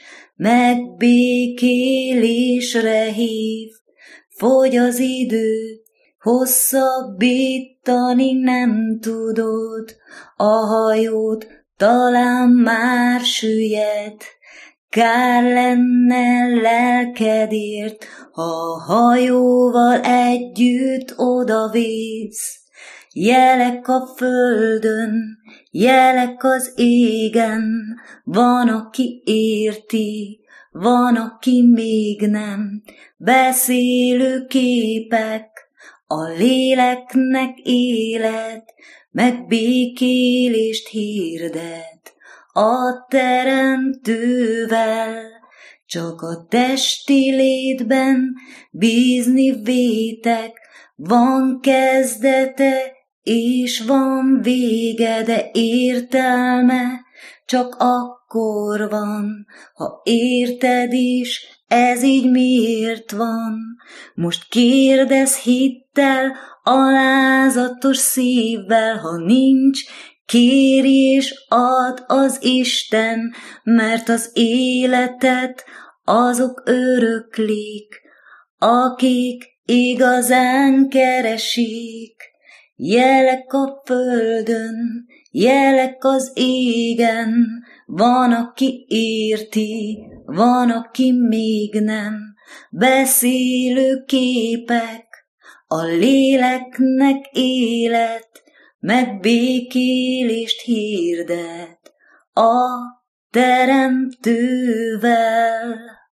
megbékélésre hív. Fogy az idő, hosszabbítani nem tudod, a hajót talán már süllyed. Kár lenne lelkedért, ha a hajóval együtt odavész. Jelek a földön, jelek az égen, van, aki érti, van, aki még nem. Beszélő képek, a léleknek élet, megbékélést hirdet a Teremtővel. Csak a testi létben bízni vétek, van kezdete és van vége, de értelme csak akkor van, ha érted is, ez így miért van. Most kérdezz hittel, alázatos szívvel, ha nincs, kérj és add az Isten, mert az életet azok öröklik, akik igazán keresik. Jelek a földön, jelek az égen, van, aki érti, van, aki még nem. Beszélő képek, a léleknek élet, megbékélést hirdet a Teremtővel.